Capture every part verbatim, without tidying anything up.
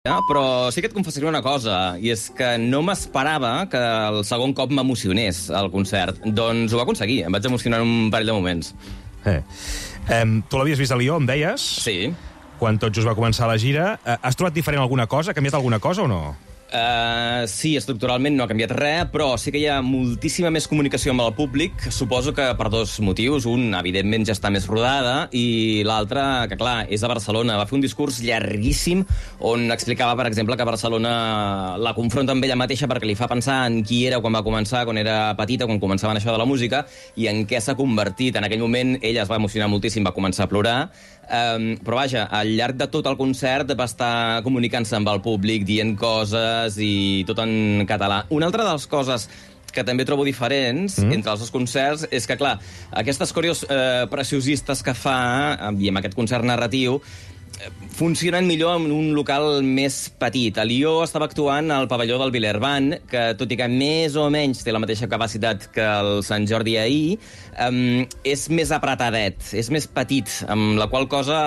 Però sí que et confessaré una cosa, i és que no m'esperava que el segon cop m'emocionés al concert. Doncs ho va aconseguir, em vaig emocionar en un parell de moments. Eh. Eh, tu l'havies vist a Lió, em deies? Sí. Quan tot just va començar la gira. Eh, has trobat diferent alguna cosa? Ha canviat alguna cosa o no? Uh, sí, estructuralment no ha canviat res, però sí que hi ha moltíssima més comunicació amb el públic, suposo que per dos motius. Un, evidentment, ja està més rodada, i l'altre, que clar, és a Barcelona. Va fer un discurs llarguíssim on explicava, per exemple, que Barcelona la confronta amb ella mateixa perquè li fa pensar en qui era quan va començar, quan era petita, quan començaven això de la música, i en què s'ha convertit. En aquell moment ella es va emocionar moltíssim, va començar a plorar, um, però vaja, al llarg de tot el concert va estar comunicant-se amb el públic, dient coses i tot en català. Una altra de les coses que també trobo diferents mm. entre els dos concerts és que, clar, aquestes coreos eh, preciosistes que fa, i amb aquest concert narratiu, funcionen millor en un local més petit. A Lió estava actuant al pavelló del Villerban, que, tot i que més o menys té la mateixa capacitat que el Sant Jordi ahir, um, és més apretadet, és més petit, amb la qual cosa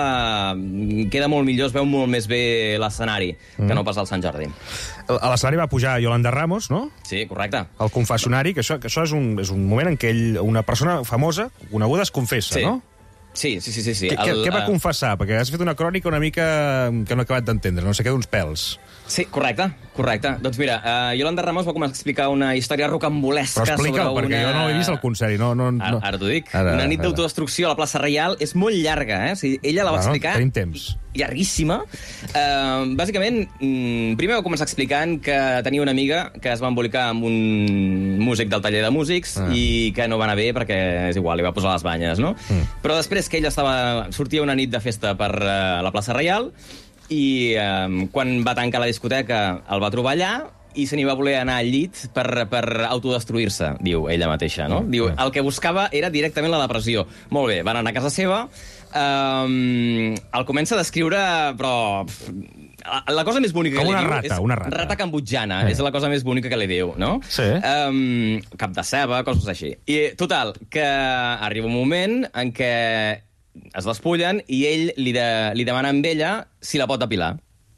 queda molt millor, es veu molt més bé l'escenari, mm. que no pas al Sant Jordi. A l'escenari va pujar Yolanda Ramos, no? Sí, correcte. Al confessionari, que això, que això és, un, és un moment en què ell, una persona famosa, coneguda, es confessa, sí. no? Sí, sí, sí. sí, sí. Què, el, què va uh... confessar? Perquè has fet una crònica una mica que no he acabat d'entendre, no sé què, d'uns pèls. Sí, correcte, correcte. Doncs mira, uh, Yolanda Ramos va començar a explicar una història rocambolesca sobre una... Però perquè jo no l'he vist al concert i no... no, no... Ara, ara t'ho dic. Ara, una nit ara. d'autodestrucció a la plaça Reial és molt llarga, eh? O sigui, ella la va bueno, explicar... Tenim temps. Llarguíssima. Uh, bàsicament, mm, primer va començar explicant que tenia una amiga que es va embolicar amb un músic del taller de músics ah. i que no va anar bé perquè, és igual, li va posar les banyes, no? Mm. Però després que ella estava, sortia una nit de festa per uh, la plaça Reial i um, quan va tancar la discoteca el va trobar allà i se n'hi va voler anar al llit per, per autodestruir-se, diu ella mateixa, no? Diu, el que buscava era directament la depressió. Molt bé, van anar a casa seva, um, el comença a descriure, però... La cosa més bonica Com que li una diu rata, és una rata. rata cambutjana, eh. és la cosa més bonica que li diu, no? Sí. Um, cap de ceba, coses així. I, total, que arriba un moment en què es despullen i ell li, de, li demana amb ella si la pot depilar.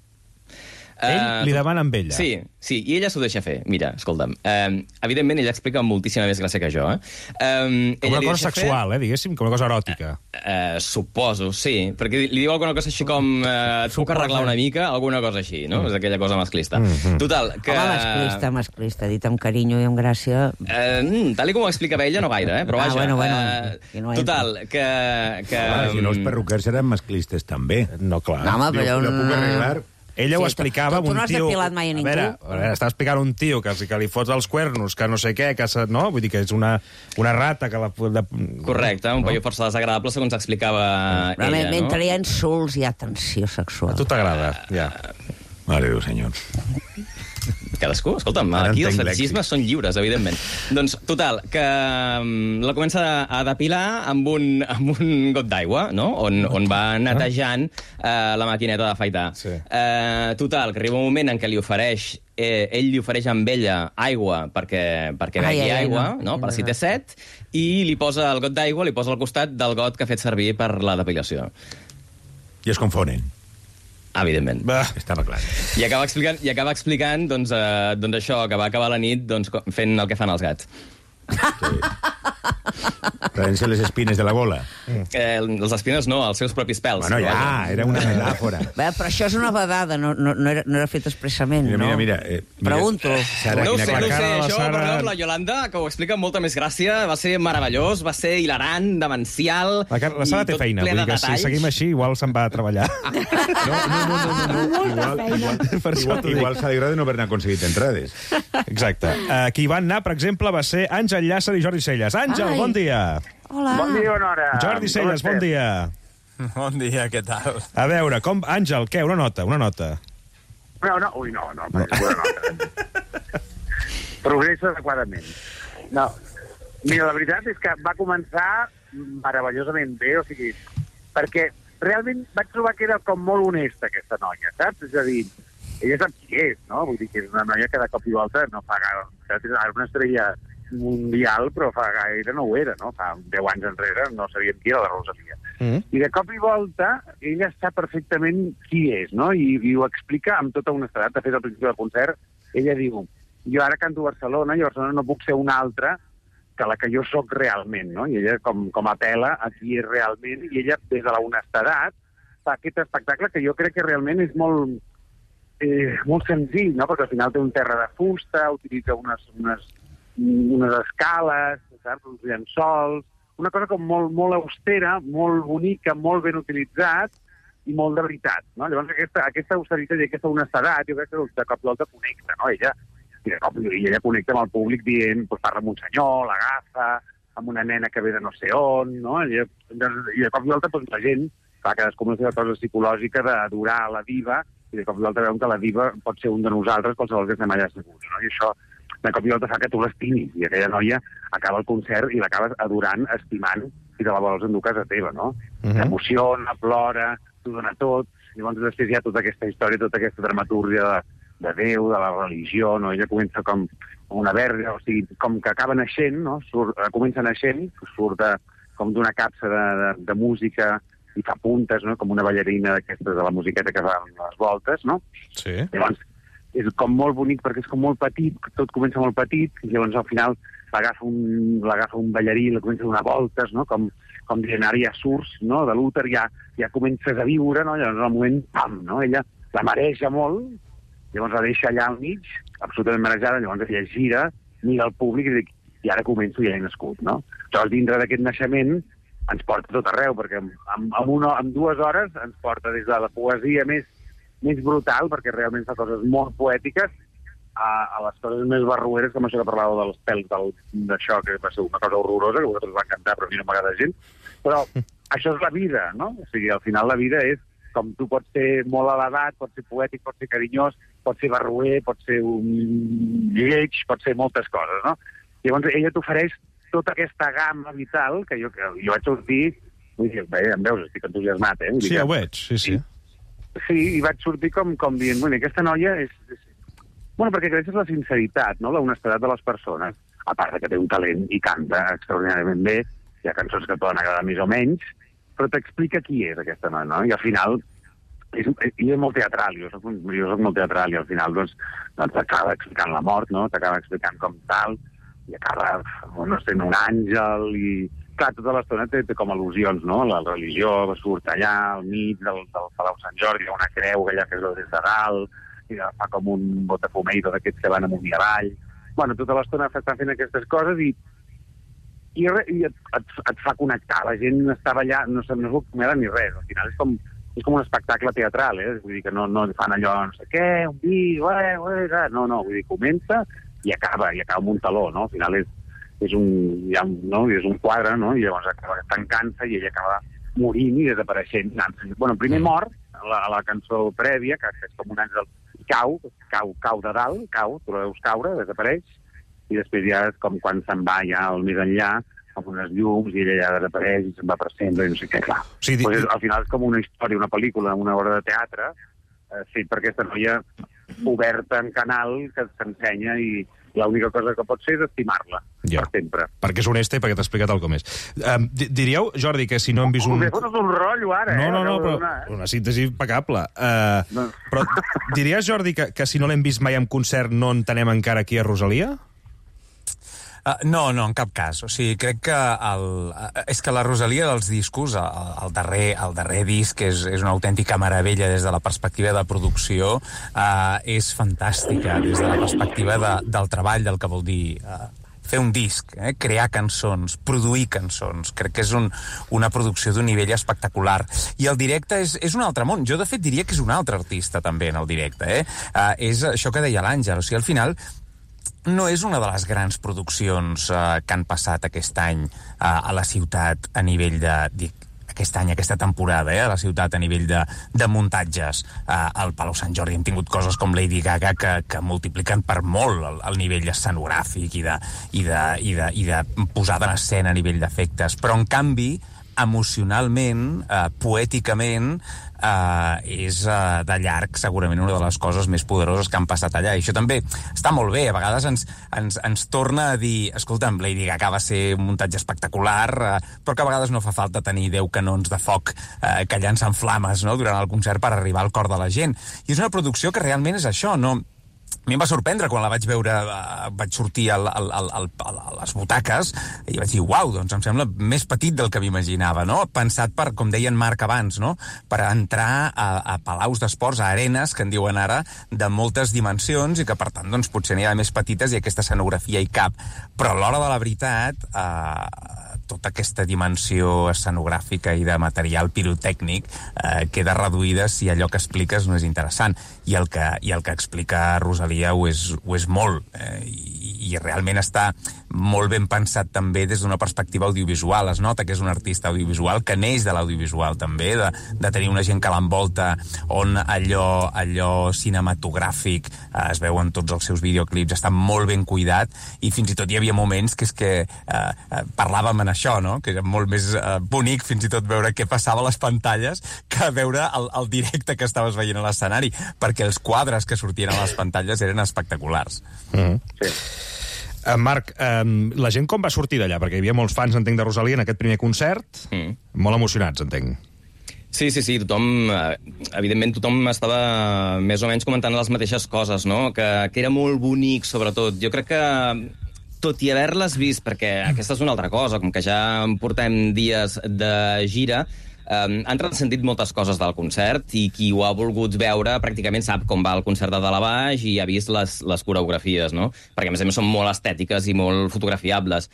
Ell uh, li demana amb ella? Sí, sí, i ella s'ho deixa fer. Mira, escolta'm, uh, evidentment ella explica amb moltíssima més gràcia que jo, eh? Um, com una cosa sexual, fer... eh, diguéssim, com una cosa eròtica. Uh, uh, suposo, sí, perquè li diu alguna cosa així com uh, et puc arreglar una mica, alguna cosa així, no? Mm. És aquella cosa masclista. Mm -hmm. Total, que... Home, masclista, masclista, dit amb carinyo i amb gràcia... Uh, tal com ho explicava ella, no gaire, eh? Però vaja, ah, bueno, bueno, uh, no total, que... que ah, si no, els perruquers eren masclistes, també. No, clar. No, home, però... Jo, jo puc arreglar... Ella sí, ho explicava tu, tu amb un no tio... has depilat mai a ningú? A veure, a veure, està explicant un tio que, que li fots els cuernos, que no sé què, que... No? Vull dir que és una, una rata que la... De... Correcte, un no? paio força desagradable, segons explicava però ella, mentre no? hi ha insults hi ha tensió sexual. A tu t'agrada, ja. Mare de Déu, senyor. Cadascú, escolta'm, Ara aquí els entenc fetichismes són lliures, evidentment. Doncs, total, que um, la comença a depilar amb un, amb un got d'aigua, no? On, on va netejant uh, la maquineta d'afaitar. Sí. Uh, total, que arriba un moment en què li ofereix, eh, ell li ofereix amb ella aigua perquè, perquè begui ai, ai, aigua, no? no? Per si té set, i li posa el got d'aigua, li posa al costat del got que ha fet servir per la depilació. I es confonen. Evidentment. Va. Estava clar. I acaba explicant, i acaba explicant doncs, eh, doncs això, que va acabar la nit doncs, fent el que fan els gats. Sí. Traient-se les espines de la gola. Eh, les espines no, els seus propis pèls. Bueno, ja, era una metàfora. Bé, però això és una vedada, no, no, no, era, no era fet expressament, mira, no? Mira, mira. Eh, mira Pregunto. Sara, no ho sé, no ho sé, cara de la això, Sara... però la Yolanda, que ho explica amb molta més gràcia, va ser meravellós, va ser hilarant, demencial... La, la Sara té feina, vull dir que si seguim així igual se'n va a treballar. No, no, no, no, no, no. Igual, igual, per igual, igual s'alegra de no haver-ne aconseguit entrades. Exacte. Uh, qui van anar, per exemple, va ser Àngel Llàcer i Jordi Celles. Àngel, Ai. bon dia. Hola. Bon dia, bona hora. Jordi Celles, bon dia. Bon dia, què tal? A veure, com... Àngel, què? Una nota, una nota. No, no, ui, no, no, no. Una nota. Progressa adequadament. No, mira, la veritat és que va començar meravellosament bé, o sigui, perquè realment vaig trobar que era com molt honesta, aquesta noia, saps? És a dir, ella sap qui és, no? Vull dir que és una noia que de cop i volta no fa gaire... Era una estrella mundial, però fa gaire no ho era, no? Fa deu anys enrere no sabíem qui era la Rosalia. Mm. I de cop i volta, ella sap perfectament qui és, no? I, i ho explica amb tota honestedat. De fet, al principi del concert, ella diu, jo ara canto a Barcelona, i a Barcelona no puc ser una altra que la que jo sóc realment, no? I ella com, com apela a qui és realment, i ella, des de la honestedat, fa aquest espectacle que jo crec que realment és molt, eh, molt senzill, no? Perquè al final té un terra de fusta, utilitza unes, unes, unes escales, saps? Uns llençols, una cosa com molt, molt austera, molt bonica, molt ben utilitzat i molt de veritat, no? Llavors aquesta, aquesta austeritat i aquesta honestedat, jo crec que de cop i volta connecta, no? Ella, i de cop i ella connecta amb el públic dient, doncs parla amb un senyor, l'agafa, amb una nena que ve de no sé on, no? I, i de cop i volta doncs, la gent fa cadascú amb la seva cosa psicològica d'adorar la diva, i de cop i volta veuen que la diva pot ser un de nosaltres, qualsevol que estem allà segurs, no? I això de cop i volta fa que tu l'estimis, i aquella noia acaba el concert i l'acabes adorant, estimant, i te la vols endur a casa teva, no? Uh-huh. S'emociona, plora, t'ho dona tot, i llavors després hi ha tota aquesta història, tota aquesta dramatúrgia de, de Déu, de la religió, no? Ella comença com una verga, o sigui, com que acaba naixent, no? Surt, comença naixent, surt de, com d'una capsa de, de, de música i fa puntes, no? Com una ballarina d'aquestes de la musiqueta que fa les voltes, no? Sí. Llavors, és com molt bonic perquè és com molt petit, tot comença molt petit, i llavors al final l'agafa un, l'agafa un ballarí, la comença a donar voltes, no? Com, com dient, ara ja surts, no? De l'úter ja, ja comences a viure, no? Llavors al moment, pam, no? Ella la mareja molt, llavors la deixa allà al mig, absolutament marejada, llavors ella gira, mira el públic i dic, i ara començo i ja he nascut, no? Llavors, dintre d'aquest naixement, ens porta tot arreu, perquè amb, amb, una, amb dues hores ens porta des de la poesia més, més brutal, perquè realment fa coses molt poètiques, a, a les coses més barrueres, com això que parlàveu dels pèls del, d'això, que va ser una cosa horrorosa, que a vosaltres va encantar, però a mi no m'agrada gens. Però això és la vida, no? O sigui, al final la vida és com tu pots ser molt elevat, pots ser poètic, pots ser carinyós, pots ser barruer, pots ser un lleig, pots ser moltes coses, no? I llavors ella t'ofereix tota aquesta gamma vital que jo, que jo vaig sortir, vull dir, bé, em veus, estic entusiasmat, eh? Sí, ho veig, sí, sí. Sí, i vaig sortir com, com dient, bueno, aquesta noia és... és... Bueno, perquè crec que és la sinceritat, no? La honestedat de les persones, a part que té un talent i canta extraordinàriament bé, hi ha cançons que et poden agradar més o menys, però t'explica qui és aquesta noia, no? I al final, és, i és molt teatral, jo soc, jo soc molt teatral, i al final doncs, doncs t'acaba explicant la mort, no? T'acaba explicant com tal, i acaba, bueno, sent un àngel, i clar, tota l'estona té, té com al·lusions, no? La religió surt allà, al mig del, del Palau Sant Jordi, hi ha una creu que allà que és des de dalt, i fa com un botafumeiro d'aquests que van amunt i avall. Bueno, tota l'estona està fent aquestes coses i i, i et, et, et fa connectar. La gent estava allà, no sé, no es va ni res. Al final és com, és com un espectacle teatral, eh? Vull dir que no, no fan allò, no sé què, un vi, ué, ué, no, no, vull dir, comença i acaba, i acaba amb un taló, no? Al final és, és, un, ja, no? és un quadre, no? I llavors acaba tancant-se i ella acaba morint i desapareixent. Bueno, primer mor, a la, a la cançó prèvia, que és com un àngel, cau, cau, cau de dalt, cau, tu la veus caure, desapareix, i després ja és com quan se'n va ja al més enllà, amb unes llums, i ella ja desapareix i se'n va per sempre, i no sé què, clar. Sí, pues és, al final és com una història, una pel·lícula, una obra de teatre, eh, fet per aquesta noia oberta en canal que s'ensenya i l'única cosa que pot ser és estimar-la, ja, per sempre. Perquè és honesta i perquè t'ha explicat el com és. Um, diríeu, Jordi, que si no hem vist un... Us he fotut un rotllo ara, no, eh? No, no, no, però eh? Una síntesi impecable. Uh, no. Però diries, Jordi, que, que si no l'hem vist mai en concert no entenem encara qui és Rosalia? Uh, no, no, en cap cas. O sigui, crec que el, uh, és que la Rosalia dels discos, el, el, darrer, el darrer disc és, és una autèntica meravella des de la perspectiva de producció, uh, és fantàstica des de la perspectiva de, del treball, del que vol dir uh, fer un disc, eh? Crear cançons, produir cançons. Crec que és un, una producció d'un nivell espectacular. I el directe és, és un altre món. Jo, de fet, diria que és un altre artista, també, en el directe. Eh? Uh, és això que deia l'Àngel. O sigui, al final... no és una de les grans produccions uh, que han passat aquest any uh, a la ciutat a nivell de... Dic, aquest any, aquesta temporada, eh, a la ciutat a nivell de, de muntatges. Uh, al Palau Sant Jordi hem tingut coses com Lady Gaga que, que multipliquen per molt el, el nivell escenogràfic i de, i, de, i, de, i de posada en escena a nivell d'efectes. Però, en canvi, emocionalment, eh, poèticament, Uh, és uh, de llarg segurament una de les coses més poderoses que han passat allà, i això també està molt bé. A vegades ens, ens, ens torna a dir, escolta'm, Lady Gaga va ser un muntatge espectacular, uh, però que a vegades no fa falta tenir deu canons de foc uh, que llancen flames, no?, durant el concert per arribar al cor de la gent. I és una producció que realment és això, no... A mi em va sorprendre quan la vaig veure, uh, vaig sortir al, al, al, al, a les butaques, i vaig dir, uau, doncs em sembla més petit del que m'imaginava, no? Pensat per, com deia en Marc abans, no?, per entrar a, a palaus d'esports, a arenes, que en diuen ara, de moltes dimensions, i que, per tant, doncs, potser n'hi ha més petites i aquesta escenografia hi cap. Però a l'hora de la veritat, eh, tota aquesta dimensió escenogràfica i de material pirotècnic eh, queda reduïda si allò que expliques no és interessant. I el que, i el que explica Rosalia ho és, ho és molt, eh, i, i realment està molt ben pensat també des d'una perspectiva audiovisual. Es nota que és un artista audiovisual que neix de l'audiovisual també, de, de tenir una gent que l'envolta, on allò, allò cinematogràfic eh, es veu en tots els seus videoclips, està molt ben cuidat, i fins i tot hi havia moments que és que eh, parlàvem en això, no?, que era molt més eh, bonic fins i tot veure què passava a les pantalles que veure el, el directe que estaves veient a l'escenari, perquè els quadres que sortien a les pantalles eren espectaculars. Mm. Sí. Uh, Marc, um, la gent com va sortir d'allà? Perquè hi havia molts fans, entenc, de Rosalia en aquest primer concert. Mm. Molt emocionats, entenc. Sí, sí, sí, tothom, evidentment tothom estava més o menys comentant les mateixes coses, no?, que, que era molt bonic, sobretot. Jo crec que, tot i haver-les vist, perquè aquesta és una altra cosa, com que ja portem dies de gira, Um, han transcendit moltes coses del concert, i qui ho ha volgut veure pràcticament sap com va el concert de dalt a baix i ha vist les, les coreografies, no? Perquè, a més a més, són molt estètiques i molt fotografiables.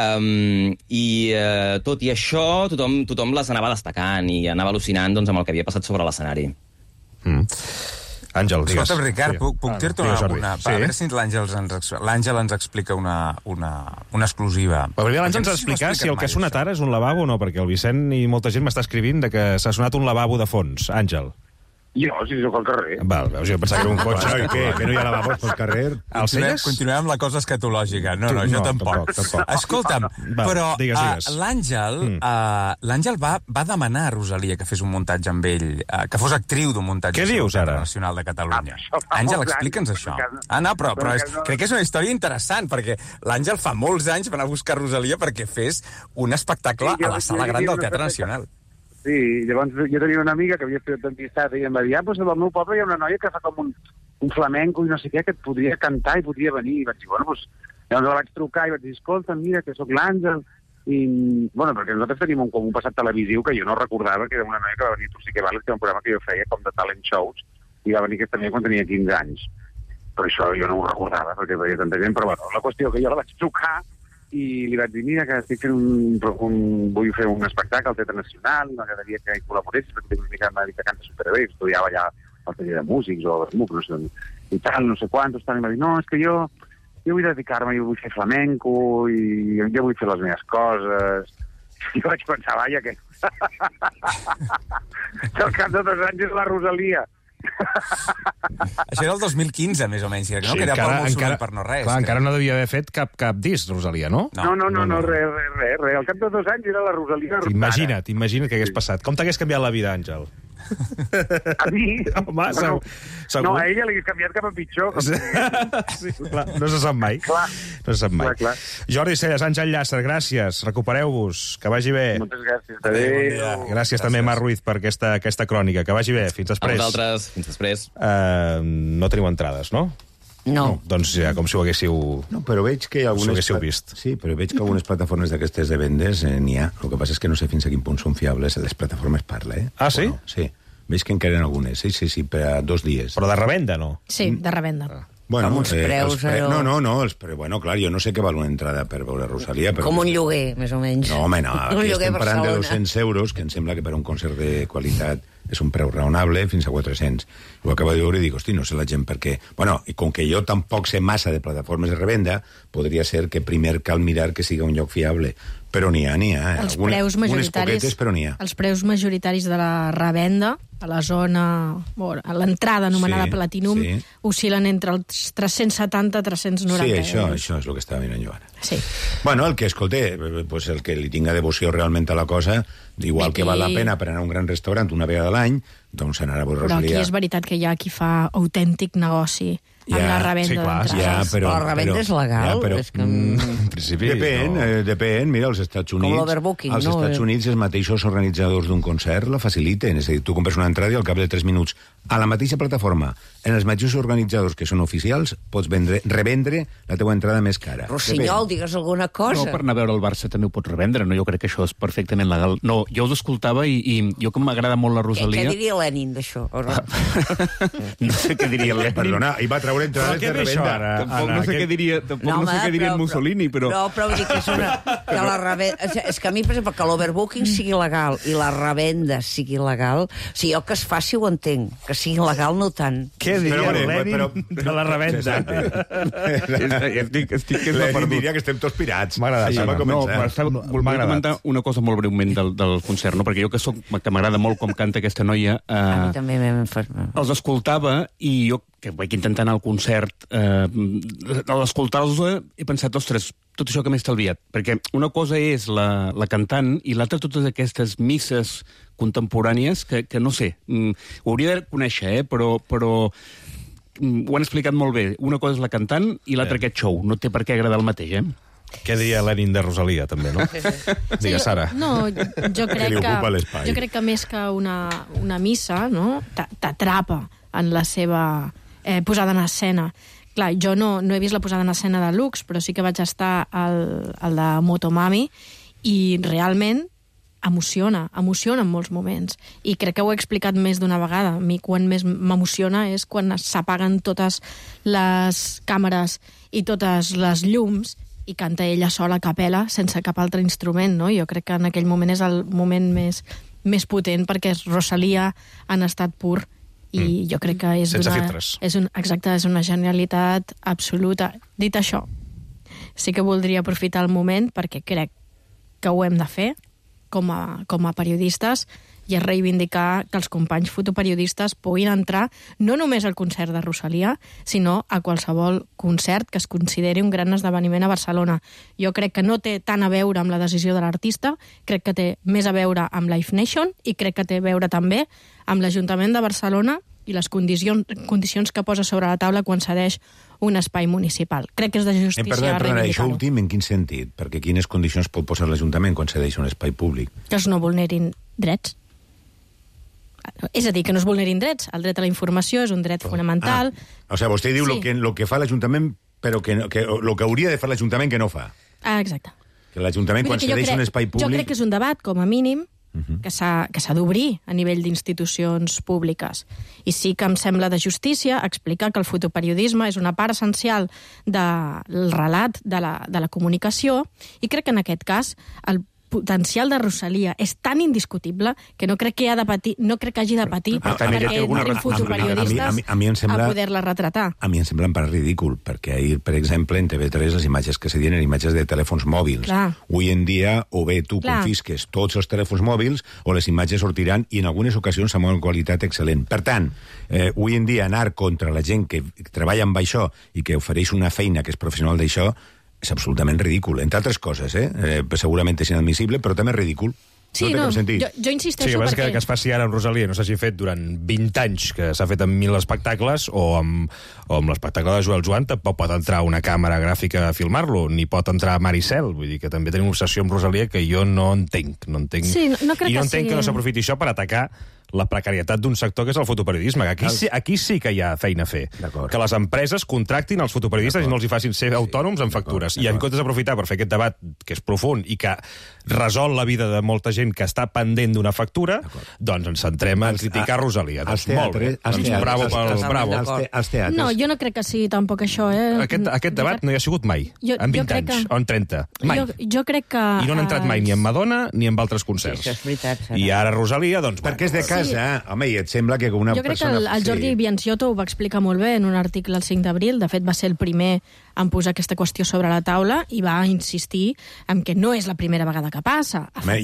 Um, I uh, tot i això, tothom, tothom les anava destacant i anava al·lucinant, doncs, amb el que havia passat sobre l'escenari. Mm. Àngel, digues. Escolta'm, Ricard, sí. puc, puc ah, dir-te una... una sí. A veure si l'Àngel ens, l'Àngel ens explica una, una, una exclusiva. Però primer l'Àngel ens ha d'explicar si el que ha sonat ara és un lavabo o no, perquè el Vicent i molta gent m'està escrivint de que s'ha sonat un lavabo de fons. Àngel. Jo, si sóc al carrer. Val, veus, jo pensava que era un cotxe. I què? Que no hi ha lavabos pel carrer? El Celles? Continuem amb la cosa escatològica. No, no, jo No, tampoc. tampoc, tampoc. Escolta'm, Val, però digues, digues. uh, l'Àngel Mm. uh, l'Àngel va, va demanar a Rosalia que fes un muntatge amb ell, uh, que fos actriu d'un muntatge Què dius, ara? nacional de Catalunya. Ah, això fa Àngel, molts explica'ns anys, això. perquè- Ah, no, però, però és, perquè no- crec que és una història interessant, perquè l'Àngel fa molts anys va anar a buscar Rosalia perquè fes un espectacle Sí, jo- a la Sala jo Gran havia del una Teatre festa- Nacional. Sí, llavors jo tenia una amiga que havia fet dentistat i em va dir, ah, doncs al meu poble hi ha una noia que fa com un, un flamenco i no sé què, que et podria cantar i podria venir. I vaig dir, bueno, doncs... Llavors la vaig trucar i vaig dir, escolta, mira, que sóc l'Àngel. I, bueno, perquè nosaltres tenim un, com un passat televisiu que jo no recordava, que era una noia que va venir a Tu sí que vales, que era un programa que jo feia com de talent shows, i va venir aquesta noia quan tenia quinze anys. Però això jo no ho recordava, perquè veia tanta gent, però bueno, la qüestió que jo la vaig trucar i li vaig dir, mira, que estic fent un, un, vull fer un espectacle al Teatre Nacional, m'agradaria que hi col·laboressis, perquè tinc una mica, m'ha dit que canta superbé, estudiava allà al taller de músics o a l'ESMUC, no sé, i tal, no sé quantos, tal, i m'ha dit, no, és que jo, jo vull dedicar-me, jo vull fer flamenco, i jo vull fer les meves coses. I jo vaig pensar, vaja, que... que al cap de dos anys és la Rosalia. Això era el dos mil quinze, més o menys, no? Sí, Que era encara- per molt encara- soroll per no res. Clar, que- encara no devia haver fet cap, cap disc, Rosalia, no? No, no, no, no, no res, res, res, res. Al cap de dos anys era la Rosalia Rotana. Imagina't, imagina't què hagués passat. Com t'hagués canviat la vida, Àngel? A mi? Home, segur. Segur. No, a ella li hagués canviat cap a pitjor. Com... Sí, clar, no se sap mai. Clar. No se sap mai. Clar, clar. Jordi Celles, Àngel Llàcer, gràcies. Recupereu-vos. Que vagi bé. Moltes gràcies. Adéu, bon Adéu. dia. Gràcies, Gràcies. també, Marc Ruiz, per aquesta, aquesta crònica. Que vagi bé. Fins A després. vosaltres, fins després. Uh, no teniu entrades, no? No. Doncs ja, com si ho haguéssiu... No, però veig que algunes... Us ho haguéssiu pla- vist. Sí, però veig que algunes plataformes d'aquestes de vendes eh, n'hi ha. El que passa és que no sé fins a quin punt són fiables. Les plataformes parla, eh? Ah, sí? O no? Sí. Veig que encara hi ha algunes. Sí, sí, sí, per a dos dies. Però de revenda, no? Sí, de revenda. Bueno, Amb uns preus, els pre... allò. No, no, no, els pre... bueno, clar, jo no sé què val una entrada per veure Rosalia. Però... Com un lloguer, més o menys. No, home, no, un aquí lloguer estem a parlant de Barcelona. dos-cents euros, que em sembla que per a un concert de qualitat és un preu raonable, fins a quatre-cents. Ho acabo de veure i dic, hosti, no sé la gent per què... Bueno, i com que jo tampoc sé massa de plataformes de revenda, podria ser que primer cal mirar que siga un lloc fiable. Però n'hi ha, n'hi ha. Els Alguna- preus unes majoritaris, poquetes, però n'hi ha. els preus majoritaris de la revenda a la zona, bueno, a l'entrada anomenada Sí, Platinum, sí. oscil·len entre els tres-cents setanta i tres-cents noranta Sí, això, euros. això és el que estava mirant jo ara. Sí. Bueno, el que, escolta, pues el que li tinga devoció realment a la cosa, igual que val la pena per anar a un gran restaurant una vegada a l'any, doncs anar a veure Però Rosalia. aquí és veritat que hi ha qui fa autèntic negoci amb Ja, la revenda sí, clar, d'entrades. ja, però- Però la revenda però- és legal. ja, però- és que... En principi, Depèn, no. eh, depèn. Mira, als Estats Units... l'overbooking, als no? Estats Units els mateixos organitzadors d'un concert la faciliten. És a dir, tu compres una entrada i al cap de tres minuts, a la mateixa plataforma, en els mateixos organitzadors que són oficials, pots vendre, revendre la teua entrada més cara. Rossinyol, digues alguna No, cosa. per anar a veure el Barça també ho pots revendre, no? Jo crec que això és perfectament legal. No, jo ho escoltava i, i jo que m'agrada molt la Què, Rosalia... què diria Lenin d'això? O no? No sé què diria Lenin. Perdona, hi va treure entrades Però què de ve això, revenda. ara? Tampoc Anna, no sé aquest- què diria, tampoc no, home, sé què diria però- en Mussolini, però... Però, però vull dir que és una... Que la revenda, és que a mi, per exemple, que l'overbooking sigui legal i la revenda sigui legal, o sigui, jo que es faci ho entenc, que sigui legal no tant. Què diria Però, bueno, Lenin però- de la revenda? estic, estic que és la Lenin perdut. diria que estem tots pirats. M'ha agradat, Això va Anna. No, començar. però estava, No, volia m'ha agradat. comentar una cosa molt breument del, del concert, no? Perquè jo que soc, que m'agrada molt com canta aquesta noia, A mi eh, també m'hem fet... els escoltava i jo, que vaig intentar anar al concert, eh, a l'escoltar-los he pensat, ostres, tot això que m'he estalviat. Perquè una cosa és la, la cantant i l'altra totes aquestes misses contemporànies que, que no sé, mm, ho hauria de conèixer, eh? però, però mm, ho han explicat molt bé. Una cosa és la cantant i l'altra aquest show. No té per què agradar el mateix, eh? Què diria Lenin de Rosalia, també, no? Digues, Sara. No, jo Que crec li que, ocupa l'espai. jo crec que més que una, una missa, no? t'a- t'atrapa en la seva eh, posada en escena. Clar, jo no, no he vist la posada en escena de Lux, però sí que vaig estar al, al de Motomami i realment emociona, emociona en molts moments. I crec que ho he explicat més d'una vegada. A mi quan més m'emociona és quan s'apaguen totes les càmeres i totes les llums i canta ella sola a capella sense cap altre instrument, no? Jo crec que en aquell moment és el moment més, més potent perquè és Rosalia en estat pur i mm. jo crec que és Sense d'una... filtres. És un, exacte, és una genialitat absoluta. Dit això, sí que voldria aprofitar el moment perquè crec que ho hem de fer com a, com a periodistes i és reivindicar que els companys fotoperiodistes puguin entrar no només al concert de Rosalia, sinó a qualsevol concert que es consideri un gran esdeveniment a Barcelona. Jo crec que no té tant a veure amb la decisió de l'artista, crec que té més a veure amb Live Nation i crec que té a veure també amb l'Ajuntament de Barcelona i les condicions, condicions que posa sobre la taula quan cedeix un espai municipal. Crec que és de Eh, justícia perdona, perdona, això reivindicar-ho. últim en quin sentit? Perquè quines condicions pot posar l'Ajuntament quan cedeix un espai públic? Que es no vulnerin drets. És a dir, que no es vulnerin drets. El dret a la informació és un dret fonamental. Ah, o sigui, vostè diu el Sí. que, lo que fa l'Ajuntament, però que, no- que lo que hauria de fer l'Ajuntament que no fa. Ah, exacte. Que l'Ajuntament, quan Vull dir que jo cedeix crec- un espai públic... Jo crec que és un debat, com a mínim, que s'ha que s'ha d'obrir a nivell d'institucions públiques. I sí que em sembla de justícia explicar que el fotoperiodisme és una part essencial del relat de la, de la comunicació i crec que en aquest cas el potencial de Rosalia és tan indiscutible que no crec que, ha de patir, no crec que hagi de patir Per tant, ella té perquè alguna entrin raó. fotoperiodistes A mi- a mi- a mi em sembla- a poder-la retratar. A mi em sembla per ridícul, perquè ahir, per exemple, en T V tres les imatges que se dien eren imatges de telèfons mòbils. Clar. Avui en dia, o bé tu Clar. confisques tots els telèfons mòbils, o les imatges sortiran, i en algunes ocasions amb una qualitat excel·lent. Per tant, eh, avui en dia anar contra la gent que treballa amb això i que ofereix una feina que és professional d'això és absolutament ridícul. Entre altres coses, eh? eh segurament és inadmissible, però també és ridícul. Sí, no té no, cap sentit. jo, jo insisteixo Sí, que passa perquè... que, que es faci ara amb Rosalia no s'hagi fet durant vint anys, que s'ha fet amb mil espectacles, o amb, o amb l'espectacle de Joel Joan tampoc pot entrar una càmera gràfica a filmar-lo, ni pot entrar Maricel. Vull dir que també tenim una obsessió amb Rosalia que jo no entenc. No entenc Sí, no- no crec I no que entenc sigui- que no s'aprofiti això per atacar la precarietat d'un sector que és el fotoperiodisme. Aquí, sí, aquí sí que hi ha feina a fer. D'acord. Que les empreses contractin els fotoperiodistes i no els hi facin ser autònoms en factures. I en comptes d'aprofitar per fer aquest debat, que és profund i que resol la vida de molta gent que està pendent d'una factura, doncs ens centrem a criticar Rosalia. Doncs molt bé. als Doncs teatres, bravo als- pel als- bravo. als te- als teatres. No, jo no crec que sigui tampoc això, eh? Aquest, aquest debat no hi ha sigut mai, Jo- en jo vint crec anys, que- o en trenta. Mai. Jo, jo crec que... I no han entrat mai ni en Madonna ni en altres concerts. Sí, això és veritat, Sara. I ara Rosalia, doncs... Perquè és de bueno, casa, sí. Home, i et sembla que una Jo crec que persona... el, el Jordi sí. Bianciotto ho va explicar molt bé en un article el cinc d'abril. De fet, va ser el primer en posar aquesta qüestió sobre la taula i va insistir en que no és la primera vegada que passa. Home, i en els teatres